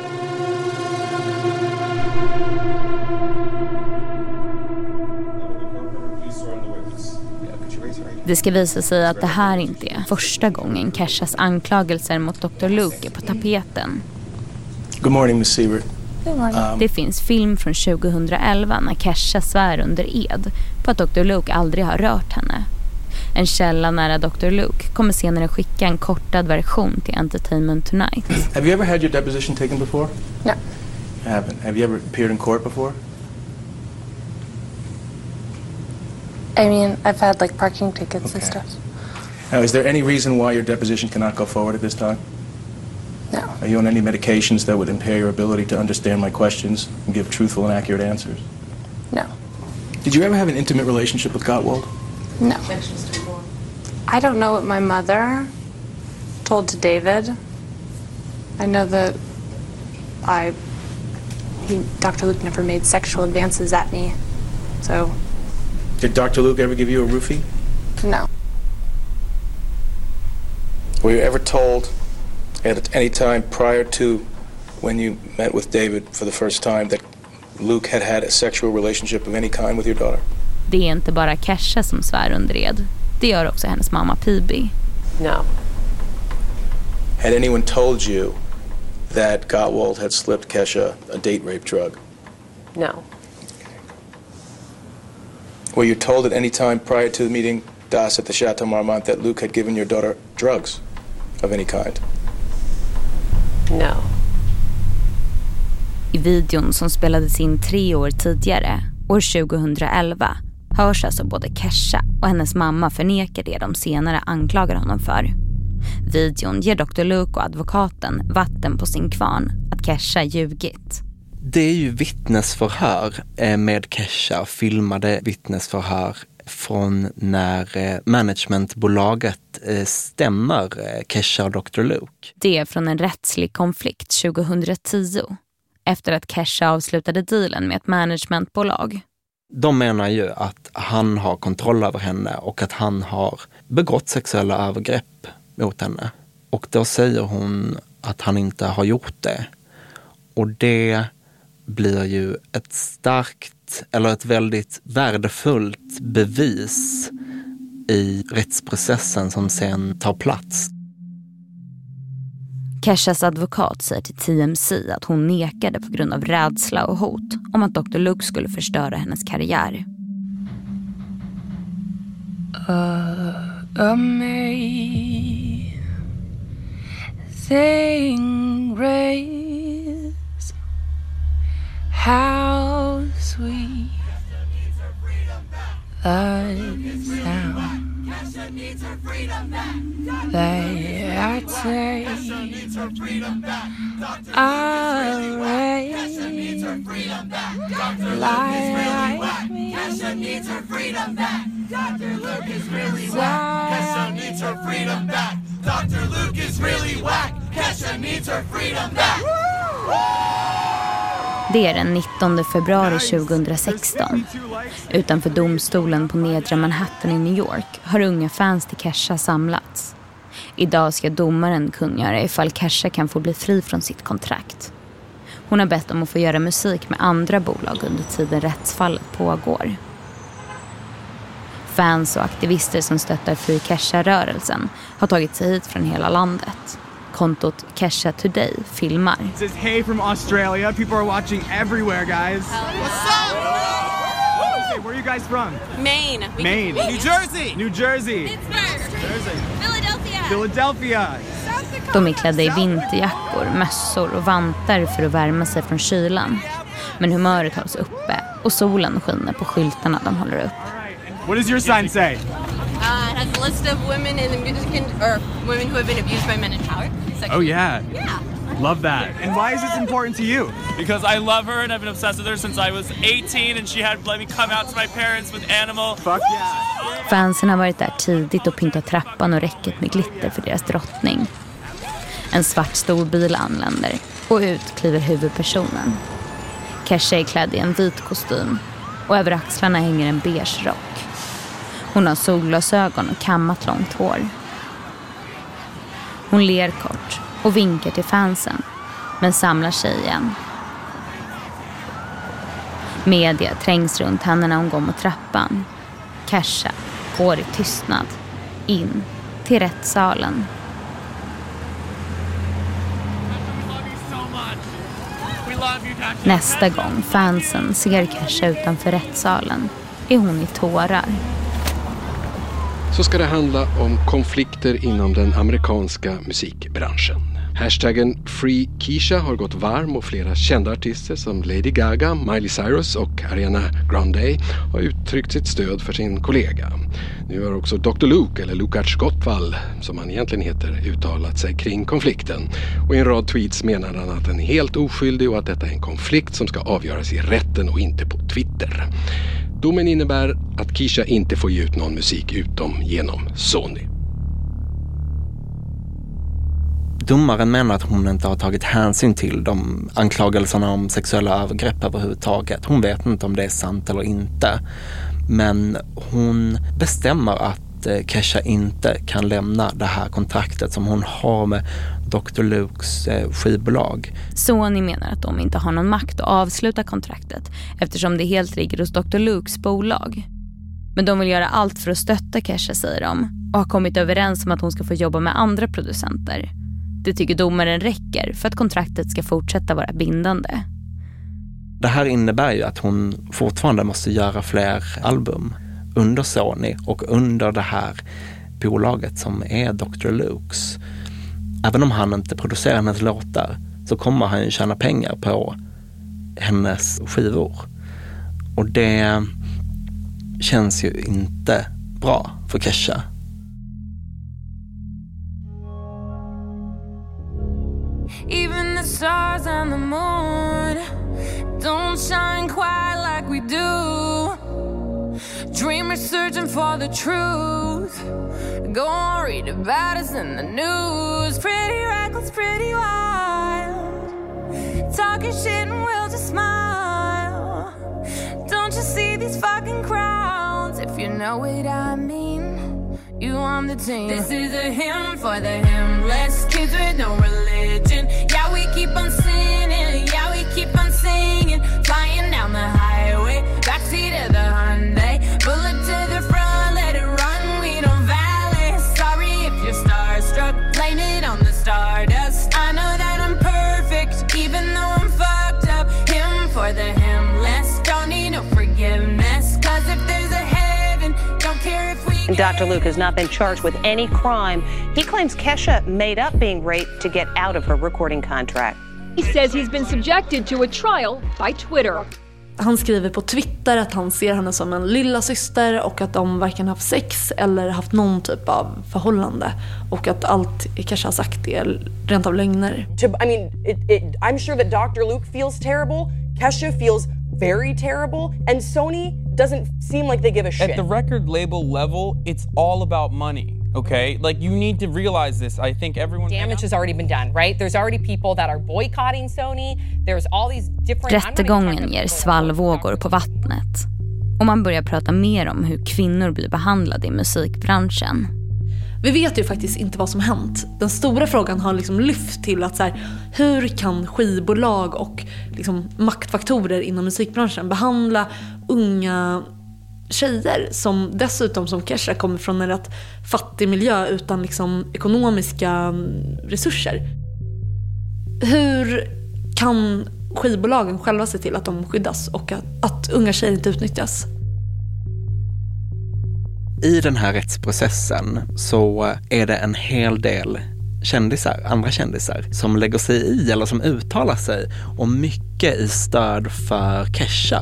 Speaker 7: Det ska visa sig att det här inte är första gången Keshas anklagelser mot Dr. Luke är på tapeten.
Speaker 1: Good morning, Miss Siebert.
Speaker 7: Det finns film från 2011 när Kesha svär under ed på att Dr. Luke aldrig har rört henne. En källa nära Dr. Luke kommer senare skicka en kortad version till Entertainment Tonight.
Speaker 1: Have you ever had your deposition taken before?
Speaker 11: No.
Speaker 1: You haven't. Have you ever appeared in court before?
Speaker 11: I mean, I've had like parking tickets and stuff.
Speaker 1: Now, is there any reason why your deposition cannot go forward at this time?
Speaker 11: No.
Speaker 1: Are you on any medications that would impair your ability to understand my questions and give truthful and accurate answers?
Speaker 11: No.
Speaker 1: Did you ever have an intimate relationship with Gottwald?
Speaker 11: No. I don't know what my mother told to David. I know that Dr. Luke never made sexual advances at me, so...
Speaker 1: Did Dr. Luke ever give you a roofie?
Speaker 11: No.
Speaker 1: Were you ever told at any time prior to when you met with David for the first time that Luke had had a sexual relationship of any kind with your daughter?
Speaker 7: Det är inte bara Kesha som svär under ed. Det gör också hennes mamma P.B.
Speaker 11: No.
Speaker 1: Had anyone told you that Gottwald had slipped Kesha a date rape drug?
Speaker 11: No.
Speaker 1: Were you told at any time prior to meeting Das at the Chateau Marmont that Luke had given your daughter drugs of any kind?
Speaker 11: No.
Speaker 7: I videon som spelades in 3 år tidigare, år 2011, hörs alltså både Kesha och hennes mamma förneka det de senare anklagar honom för. Videon ger Dr. Luke och advokaten vatten på sin kvarn att Kesha ljugit.
Speaker 6: Det är ju vittnesförhör med Kesha, filmade vittnesförhör från när managementbolaget stämmer Kesha och Dr. Luke.
Speaker 7: Det är från en rättslig konflikt 2010 efter att Kesha avslutade dealen med ett managementbolag.
Speaker 6: De menar ju att han har kontroll över henne och att han har begått sexuella övergrepp mot henne. Och då säger hon att han inte har gjort det. Och det blir ju ett väldigt värdefullt bevis i rättsprocessen som sen tar plats.
Speaker 7: Keshas advokat säger till TMZ att hon nekade på grund av rädsla och hot om att Dr. Luke skulle förstöra hennes karriär.
Speaker 14: Amazing grace, how sweet the sound they say like me. Kesha needs her freedom back. Dr. Luke is really whack. Kesha needs her freedom back. Dr. Luke is really whack. Kesha needs her freedom back.
Speaker 7: Det är den 19 februari 2016. Utanför domstolen på nedre Manhattan i New York har unga fans till Kesha samlats. Idag ska domaren kungöra ifall Kesha kan få bli fri från sitt kontrakt. Hon har bett om att få göra musik med andra bolag under tiden rättsfallet pågår. Fans och aktivister som stöttar Free Kesha-rörelsen har tagit sig hit från hela landet. Kontot Kesha Today filmar.
Speaker 8: This is Hey from Australia. People are watching everywhere, guys. What's up? Hey, where are you guys from?
Speaker 9: Maine.
Speaker 8: Maine. New Jersey. New Jersey.
Speaker 9: Jersey. Philadelphia.
Speaker 8: Philadelphia.
Speaker 7: De är klädda i vinterjackor, mössor och vantar för att värma sig från kylan. Men humöret hålls uppe och solen skiner på skyltarna de håller upp.
Speaker 8: What does your sign say?
Speaker 9: It has a list of women in the music or women who have been abused by men in power.
Speaker 8: Oh yeah.
Speaker 9: Yeah.
Speaker 8: Love that. And why is this important to you?
Speaker 10: Because I love her and I've been obsessed with her since I was 18 and she had let me come out to my parents with Animal.
Speaker 8: Fuck yeah.
Speaker 7: Fansen har varit där tidigt och pyntat trappan och räcket med glitter för deras drottning. En svart stor bil anländer och ut kliver huvudpersonen. Kesha är klädd i en vit kostym och över axlarna hänger en beige rock. Hon har solglasögon och kammat långt hår. Hon ler kort och vinkar till fansen, men samlar sig igen. Media trängs runt henne när hon går mot trappan. Kesha går i tystnad in till rättssalen. Nästa gång fansen ser Kesha utanför rättssalen är hon i tårar.
Speaker 13: Så ska det handla om konflikter inom den amerikanska musikbranschen. Hashtaggen Free Kesha har gått varm och flera kända artister som Lady Gaga, Miley Cyrus och Ariana Grande har uttryckt sitt stöd för sin kollega. Nu har också Dr. Luke, eller Lukács Gottwall som han egentligen heter, uttalat sig kring konflikten. Och i en rad tweets menar han att den är helt oskyldig och att detta är en konflikt som ska avgöras i rätten och inte på Twitter. Domen innebär att Kesha inte får ge ut någon musik utom genom Sony.
Speaker 6: Domaren menar att hon inte har tagit hänsyn till de anklagelserna om sexuella övergrepp överhuvudtaget. Hon vet inte om det är sant eller inte. Men hon bestämmer att Kesha inte kan lämna det här kontraktet som hon har med Dr. Lukes skivbolag.
Speaker 7: Sony menar att de inte har någon makt att avsluta kontraktet eftersom det helt ligger hos Dr. Lukes bolag. Men de vill göra allt för att stötta Kesha, säger de, och har kommit överens om att hon ska få jobba med andra producenter. Det tycker domaren räcker för att kontraktet ska fortsätta vara bindande.
Speaker 6: Det här innebär ju att hon fortfarande måste göra fler album under Sony och under det här bolaget som är Dr. Lukes. Även om han inte producerar hennes låtar så kommer han ju tjäna pengar på hennes skivor. Och det känns ju inte bra för Kesha.
Speaker 14: Even the stars and the moon don't shine quite like we do. Dreamers searching for the truth. Go on, read about us in the news. Pretty reckless, pretty wild. Talking shit and we'll just smile. Don't you see these fucking crowds? If you know what I mean, you on the team. This is a hymn for the hymnless, kids with no religion. Yeah, we keep on sinning. Yeah, we keep on singing. Flying down the highway, backseat of the Hyundai. Bullet to the front, let it run. We don't valet. Sorry if you're starstruck. Blame it on the stardust. I know that I'm perfect, even though I'm fucked up. Hymn for the hymnless. Don't need no forgiveness. Cause if there's a heaven, don't care if we.
Speaker 2: Dr. Luke has not been charged with any crime. He claims Kesha made up being raped to get out of her recording contract.
Speaker 5: He says he's been subjected to a trial by Twitter.
Speaker 3: Han skriver på Twitter att han ser henne som en lilla syster och att de varken haft sex eller haft någon typ av förhållande. Och att allt Kesha har sagt är rent av lögner.
Speaker 12: I'm sure that Dr. Luke feels terrible. Kesha feels very terrible. And Sony doesn't seem like they give a shit.
Speaker 24: At the record label level, it's all about money. Okay, like you need to realize this. I think everyone.
Speaker 25: Damage has already been done, right? There's already people that are boycotting Sony. There's all these different.
Speaker 7: Rättegången ger svallvågor på vattnet. Och man börjar prata mer om hur kvinnor blir behandlade i musikbranschen.
Speaker 3: Vi vet ju faktiskt inte vad som hänt. Den stora frågan har liksom lyft till att så här, hur kan skivbolag och liksom maktfaktorer inom musikbranschen behandla unga tjejer som dessutom som Kesha kommer från en rätt fattig miljö utan liksom ekonomiska resurser. Hur kan skivbolagen själva se till att de skyddas och att unga tjejer inte utnyttjas?
Speaker 6: I den här rättsprocessen så är det en hel del andra kändisar som lägger sig i eller som uttalar sig och mycket i stöd för Kesha.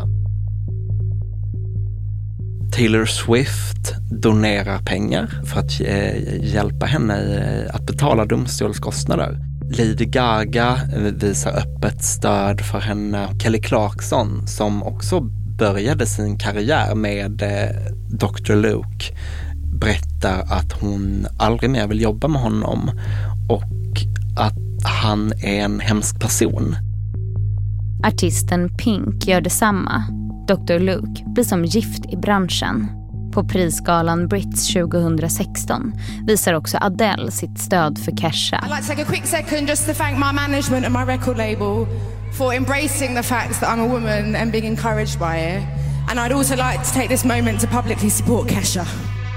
Speaker 6: Taylor Swift donerar pengar för att hjälpa henne att betala domstolskostnader. Lady Gaga visar öppet stöd för henne. Kelly Clarkson, som också började sin karriär med Dr. Luke, berättar att hon aldrig mer vill jobba med honom och att han är en hemsk person.
Speaker 7: Artisten Pink gör detsamma. Dr. Luke blir som gift i branschen. På prisgalan Brits 2016 visar också Adele sitt stöd för Kesha.
Speaker 26: I'd like to take a quick second just to thank my management and my record label for embracing the fact that I'm a woman and being encouraged by it. And I'd also like to take this moment to publicly support Kesha.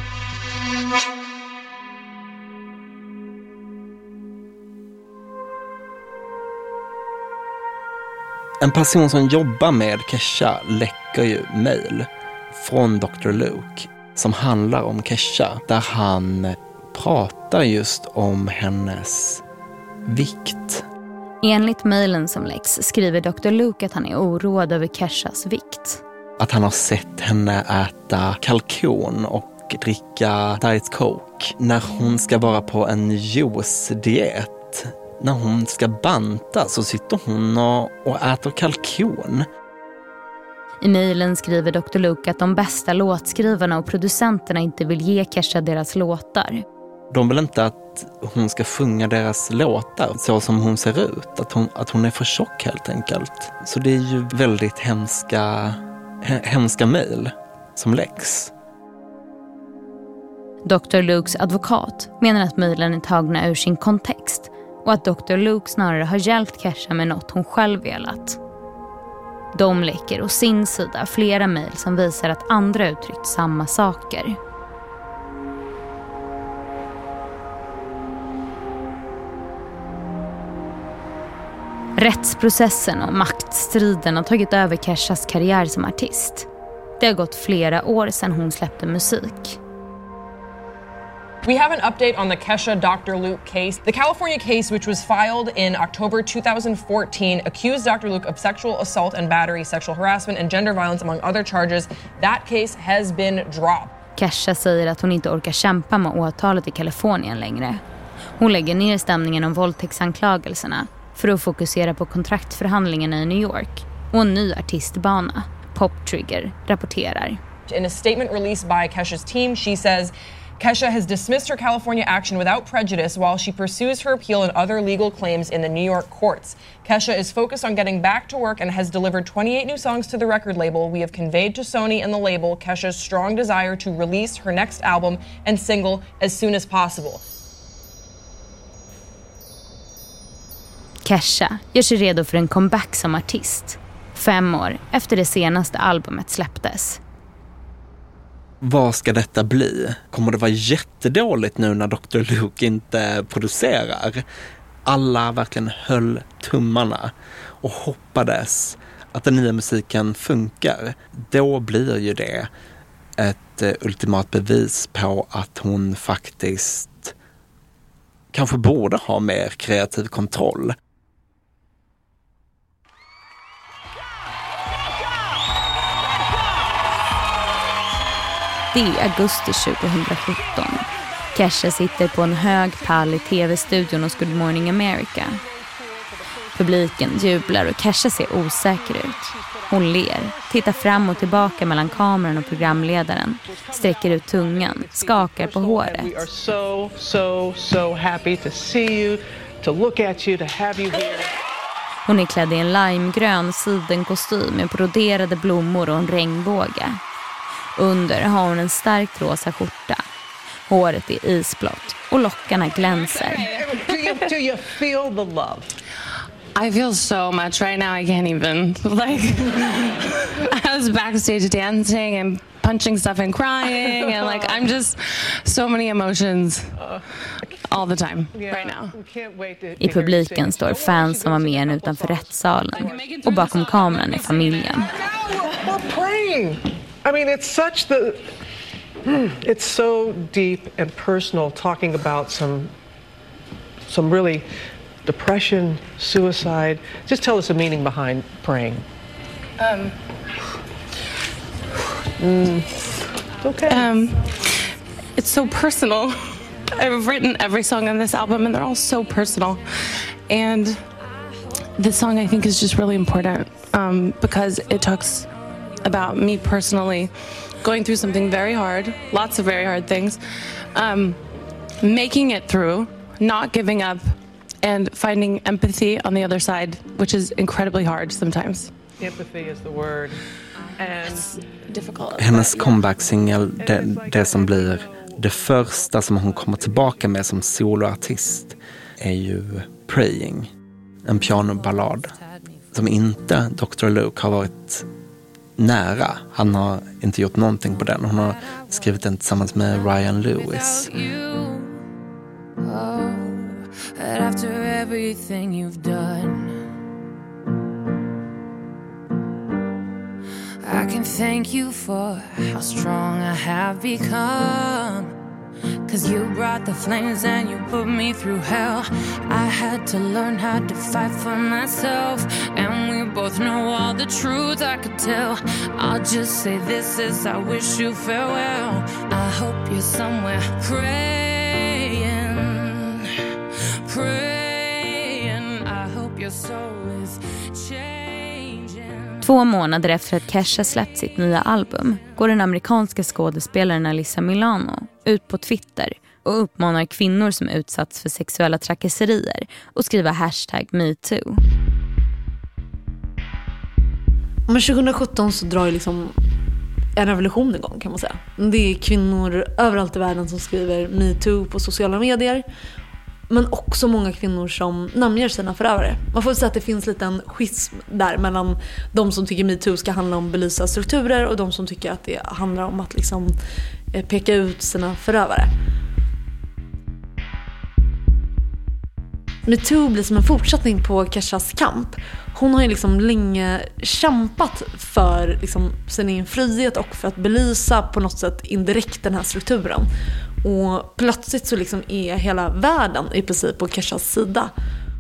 Speaker 6: En person som jobbar med Kesha läcker ju mejl från Dr. Luke som handlar om Kesha, där han pratar just om hennes vikt.
Speaker 7: Enligt mejlen som läcks skriver Dr. Luke att han är oroad över Keshas vikt.
Speaker 6: Att han har sett henne äta kalkon och dricka Diet Coke när hon ska vara på en juice-diet. När hon ska banta så sitter hon och äter kalkon.
Speaker 7: I mejlen skriver Dr. Luke att de bästa låtskrivarna och producenterna inte vill ge Kesha deras låtar.
Speaker 6: De vill inte att hon ska sjunga deras låtar så som hon ser ut. Att hon är för tjock helt enkelt. Så det är ju väldigt hemska mejl som läcks.
Speaker 7: Dr. Lukes advokat menar att mejlen är tagna ur sin kontext och att Dr. Luke snarare har hjälpt Kesha med något hon själv velat. De läcker å sin sida flera mejl som visar att andra uttryckt samma saker. Rättsprocessen och maktstriden har tagit över Keshas karriär som artist. Det har gått flera år sedan hon släppte musik.
Speaker 12: We have an update on the Kesha Dr. Luke case. The California case, which was filed in October 2014, accused Dr. Luke of sexual assault and battery, sexual harassment and gender violence, among other charges. That case has been dropped.
Speaker 7: Kesha säger att hon inte orkar kämpa med åtalet i Kalifornien längre. Hon lägger ner stämningen om våldtäktsanklagelserna för att fokusera på kontraktförhandlingarna i New York och en ny artistbana. Poptrigger rapporterar.
Speaker 12: In a statement released by Kesha's team, she says Kesha has dismissed her California action without prejudice while she pursues her appeal and other legal claims in the New York courts. Kesha is focused on getting back to work and has delivered 28 new songs to the record label. We have conveyed to Sony and the label Kesha's strong desire to release her next album and single as soon as possible.
Speaker 7: Kesha gör sig redo för en comeback som artist 5 år efter det senaste albumet släpptes.
Speaker 6: Vad ska detta bli? Kommer det vara jättedåligt nu när Dr. Luke inte producerar? Alla verkligen höll tummarna och hoppades att den nya musiken funkar. Då blir ju det ett ultimat bevis på att hon faktiskt kanske borde ha mer kreativ kontroll.
Speaker 7: Det är augusti 2017. Kesha sitter på en hög pall i tv-studion hos Good Morning America. Publiken jublar och Kesha ser osäker ut. Hon ler, tittar fram och tillbaka mellan kameran och programledaren, sträcker ut tungan, skakar på håret.
Speaker 15: We are so happy to see you, to look at you, to have you here.
Speaker 7: Hon är klädd i en limegrön sidenkostym med broderade blommor och en regnbåge. Under har hon en starkt rosa skjorta. Håret är isblått och lockarna glänser.
Speaker 15: Do you feel the love?
Speaker 11: I feel so much right now. I can't even. Like, I was backstage dancing and punching stuff and crying. And like, I'm just so many emotions all the time right now.
Speaker 7: I publiken står fans som var med en utanför rättssalen. Och bakom kameran är familjen.
Speaker 15: We're praying. I mean, it's so deep and personal, talking about some really depression, suicide. Just tell us the meaning behind praying.
Speaker 11: Okay. It's so personal. I've written every song on this album, and they're all so personal. And this song, I think, is just really important because it talks about me personally going through something very hard, lots of very hard things, making it through, not giving up, and finding empathy on the other side, which is incredibly hard sometimes.
Speaker 15: Empathy is the word.
Speaker 11: And difficult.
Speaker 6: Hennes comeback-singel, det som blir det första som hon kommer tillbaka med som soloartist, är ju Praying, en pianoballad som inte Dr. Luke har varit nära. Han har inte gjort någonting på den. Hon har skrivit den tillsammans med Ryan Lewis.
Speaker 14: After everything you've done, I can thank you for how strong I have become. 'Cause you brought the flames and you put me through hell. I had to learn how to fight for myself, and we both know all the truth I could tell. I'll just say this as I wish you farewell. I hope you're somewhere praying, praying. I hope your soul is changing.
Speaker 7: 2 månader efter att Kesha släppt sitt nya album går den amerikanska skådespelaren Alyssa Milano ut på Twitter och uppmanar kvinnor som utsatts för sexuella trakasserier att skriva #MeToo.
Speaker 3: Men 2017 så drar ju liksom en revolution igång, kan man säga. Det är kvinnor överallt i världen som skriver MeToo på sociala medier. Men också många kvinnor som namnger sina förövare. Man får säga att det finns lite en schism där mellan de som tycker MeToo ska handla om belysa strukturer och de som tycker att det handlar om att liksom peka ut sina förövare. MeToo blir som en fortsättning på Keshas kamp. Hon har ju liksom länge kämpat för liksom sin egen frihet och för att belysa på något sätt indirekt den här strukturen. Och plötsligt så liksom är hela världen i princip på Keshas sida.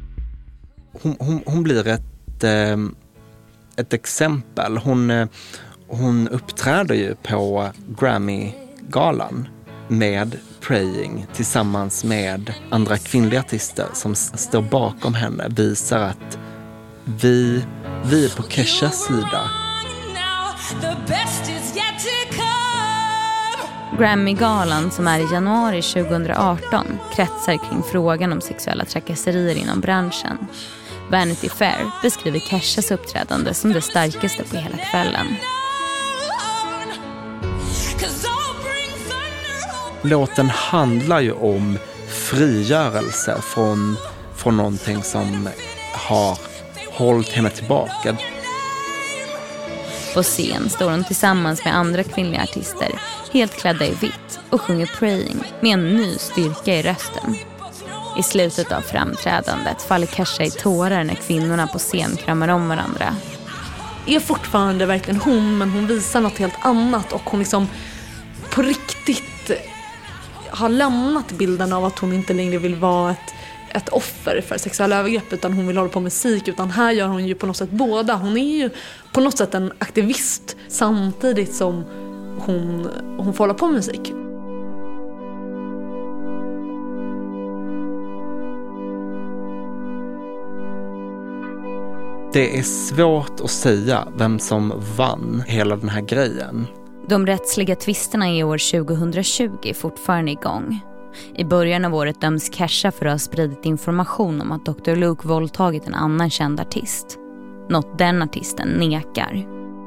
Speaker 6: Hon blir ett exempel. Hon uppträder ju på Grammy-galan med Praying tillsammans med andra kvinnliga artister som står bakom henne visar att vi är på Keshas sida.
Speaker 7: Grammy-galan som är i januari 2018 kretsar kring frågan om sexuella trakasserier inom branschen. Vanity Fair beskriver Keshas uppträdande som det starkaste på hela kvällen.
Speaker 6: Låten handlar ju om frigörelse från någonting som har hållit henne tillbaka.
Speaker 7: På scen står hon tillsammans med andra kvinnliga artister, helt klädda i vitt, och sjunger Praying med en ny styrka i rösten. I slutet av framträdandet faller Kesha i tårar när kvinnorna på scen kramar om varandra.
Speaker 3: Är fortfarande verkligen hon, men hon visar något helt annat, och hon liksom på riktigt har lämnat bilden av att hon inte längre vill vara ett offer för sexuella övergrepp, utan hon vill hålla på musik, utan här gör hon ju på något sätt båda. Hon är ju på något sätt en aktivist samtidigt som hon får hålla på musik.
Speaker 6: Det är svårt att säga vem som vann hela den här grejen.
Speaker 7: De rättsliga tvisterna i år 2020 är fortfarande igång. I början av året döms Kesha för att ha spridit information om att Dr. Luke våldtagit en annan känd artist. Något den artisten nekar.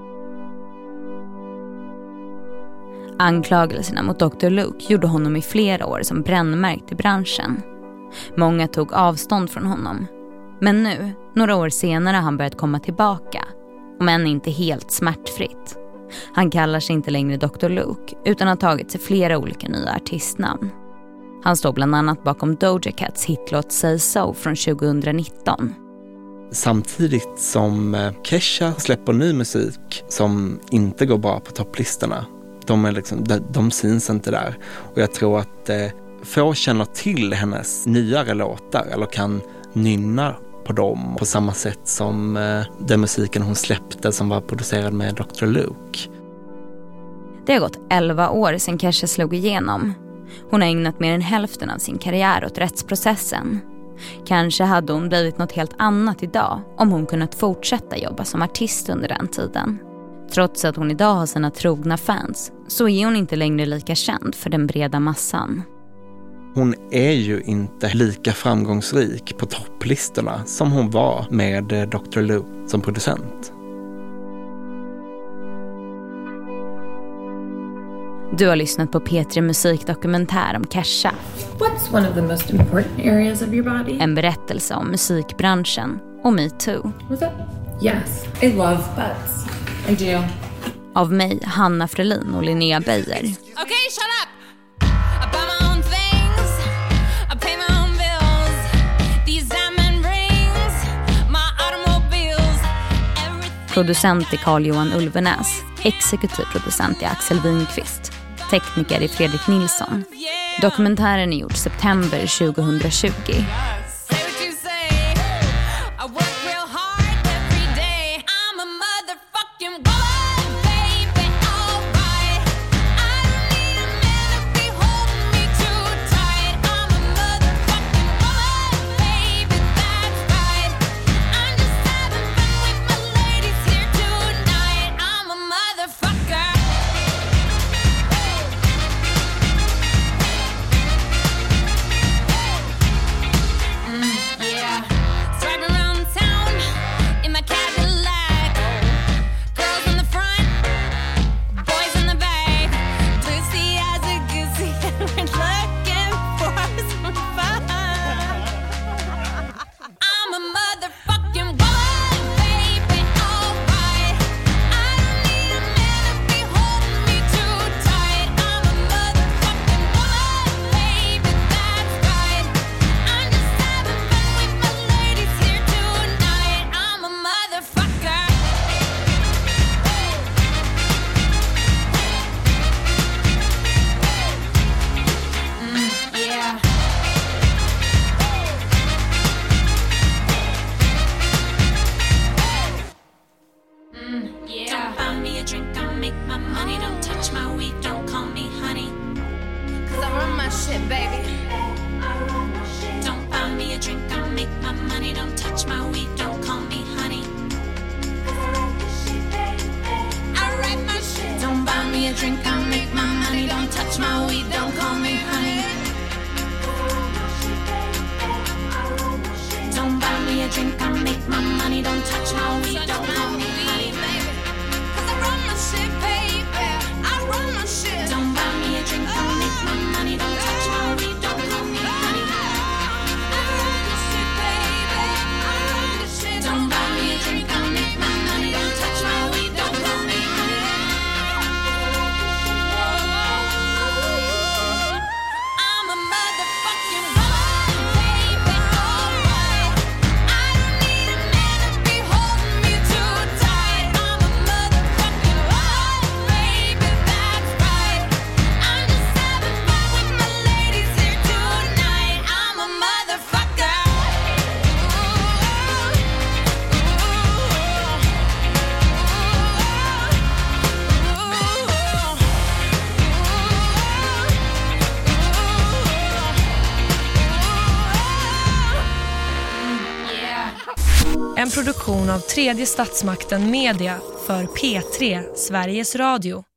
Speaker 7: Anklagelserna mot Dr. Luke gjorde honom i flera år som brännmärkt i branschen. Många tog avstånd från honom. Men nu, några år senare, har han börjat komma tillbaka. Om än inte helt smärtfritt. Han kallar sig inte längre Dr. Luke utan har tagit sig flera olika nya artistnamn. Han står bland annat bakom Doja Cats hitlåt Say So från 2019.
Speaker 6: Samtidigt som Kesha släpper ny musik som inte går bra på topplistorna. De syns inte där. Och jag tror att få känner till hennes nyare låtar eller kan nynna på dem på samma sätt som den musiken hon släppte som var producerad med Dr. Luke.
Speaker 7: Det har gått 11 år sedan Kesha slog igenom. Hon har ägnat mer än hälften av sin karriär åt rättsprocessen. Kanske hade hon blivit något helt annat idag om hon kunnat fortsätta jobba som artist under den tiden. Trots att hon idag har sina trogna fans så är hon inte längre lika känd för den breda massan.
Speaker 6: Hon är ju inte lika framgångsrik på topplistorna som hon var med Dr. Luke som producent.
Speaker 7: Du har lyssnat på P3 musikdokumentär om Kesha.
Speaker 16: What's one of the most important areas of your body?
Speaker 7: En berättelse om musikbranschen och Me Too.
Speaker 16: What's that? Yes, I love butts. I do.
Speaker 7: Av mig, Hanna Frelin och Linnea Beijer.
Speaker 14: Okay, shut up! I buy my own things, I pay my own bills. These diamond rings, my automobiles, everything.
Speaker 7: Producent är Carl-Johan Ulvenäs. Exekutiv producent är Axel Winqvist. Tekniker är Fredrik Nilsson. Dokumentären är gjord september 2020.
Speaker 14: make my money. Don't touch my weed, don't call me honey. I write my shit. Don't buy me a drink, I'll make my money. Don't touch my weed, don't call me honey. Don't buy me a drink, I'll make my money. Don't touch my weed, don't call me honey. Cause I run my shit, baby. I run my shit. Don't buy me a drink, I'll make my money. Don't touch my weed, don't call me honey. I run the shit, baby. I run the shit. Don't buy me a drink, I'll make my money. Don't touch my weed, don't call me honey. I'm a motherfucking boss, baby. Alright. I don't need a man to be holding me too tight. I'm a motherfucking boss, baby. That's right. I'm just having fun with my ladies here tonight. I'm a motherfucker.
Speaker 4: En produktion av Tredje Statsmakten Media för P3 Sveriges Radio.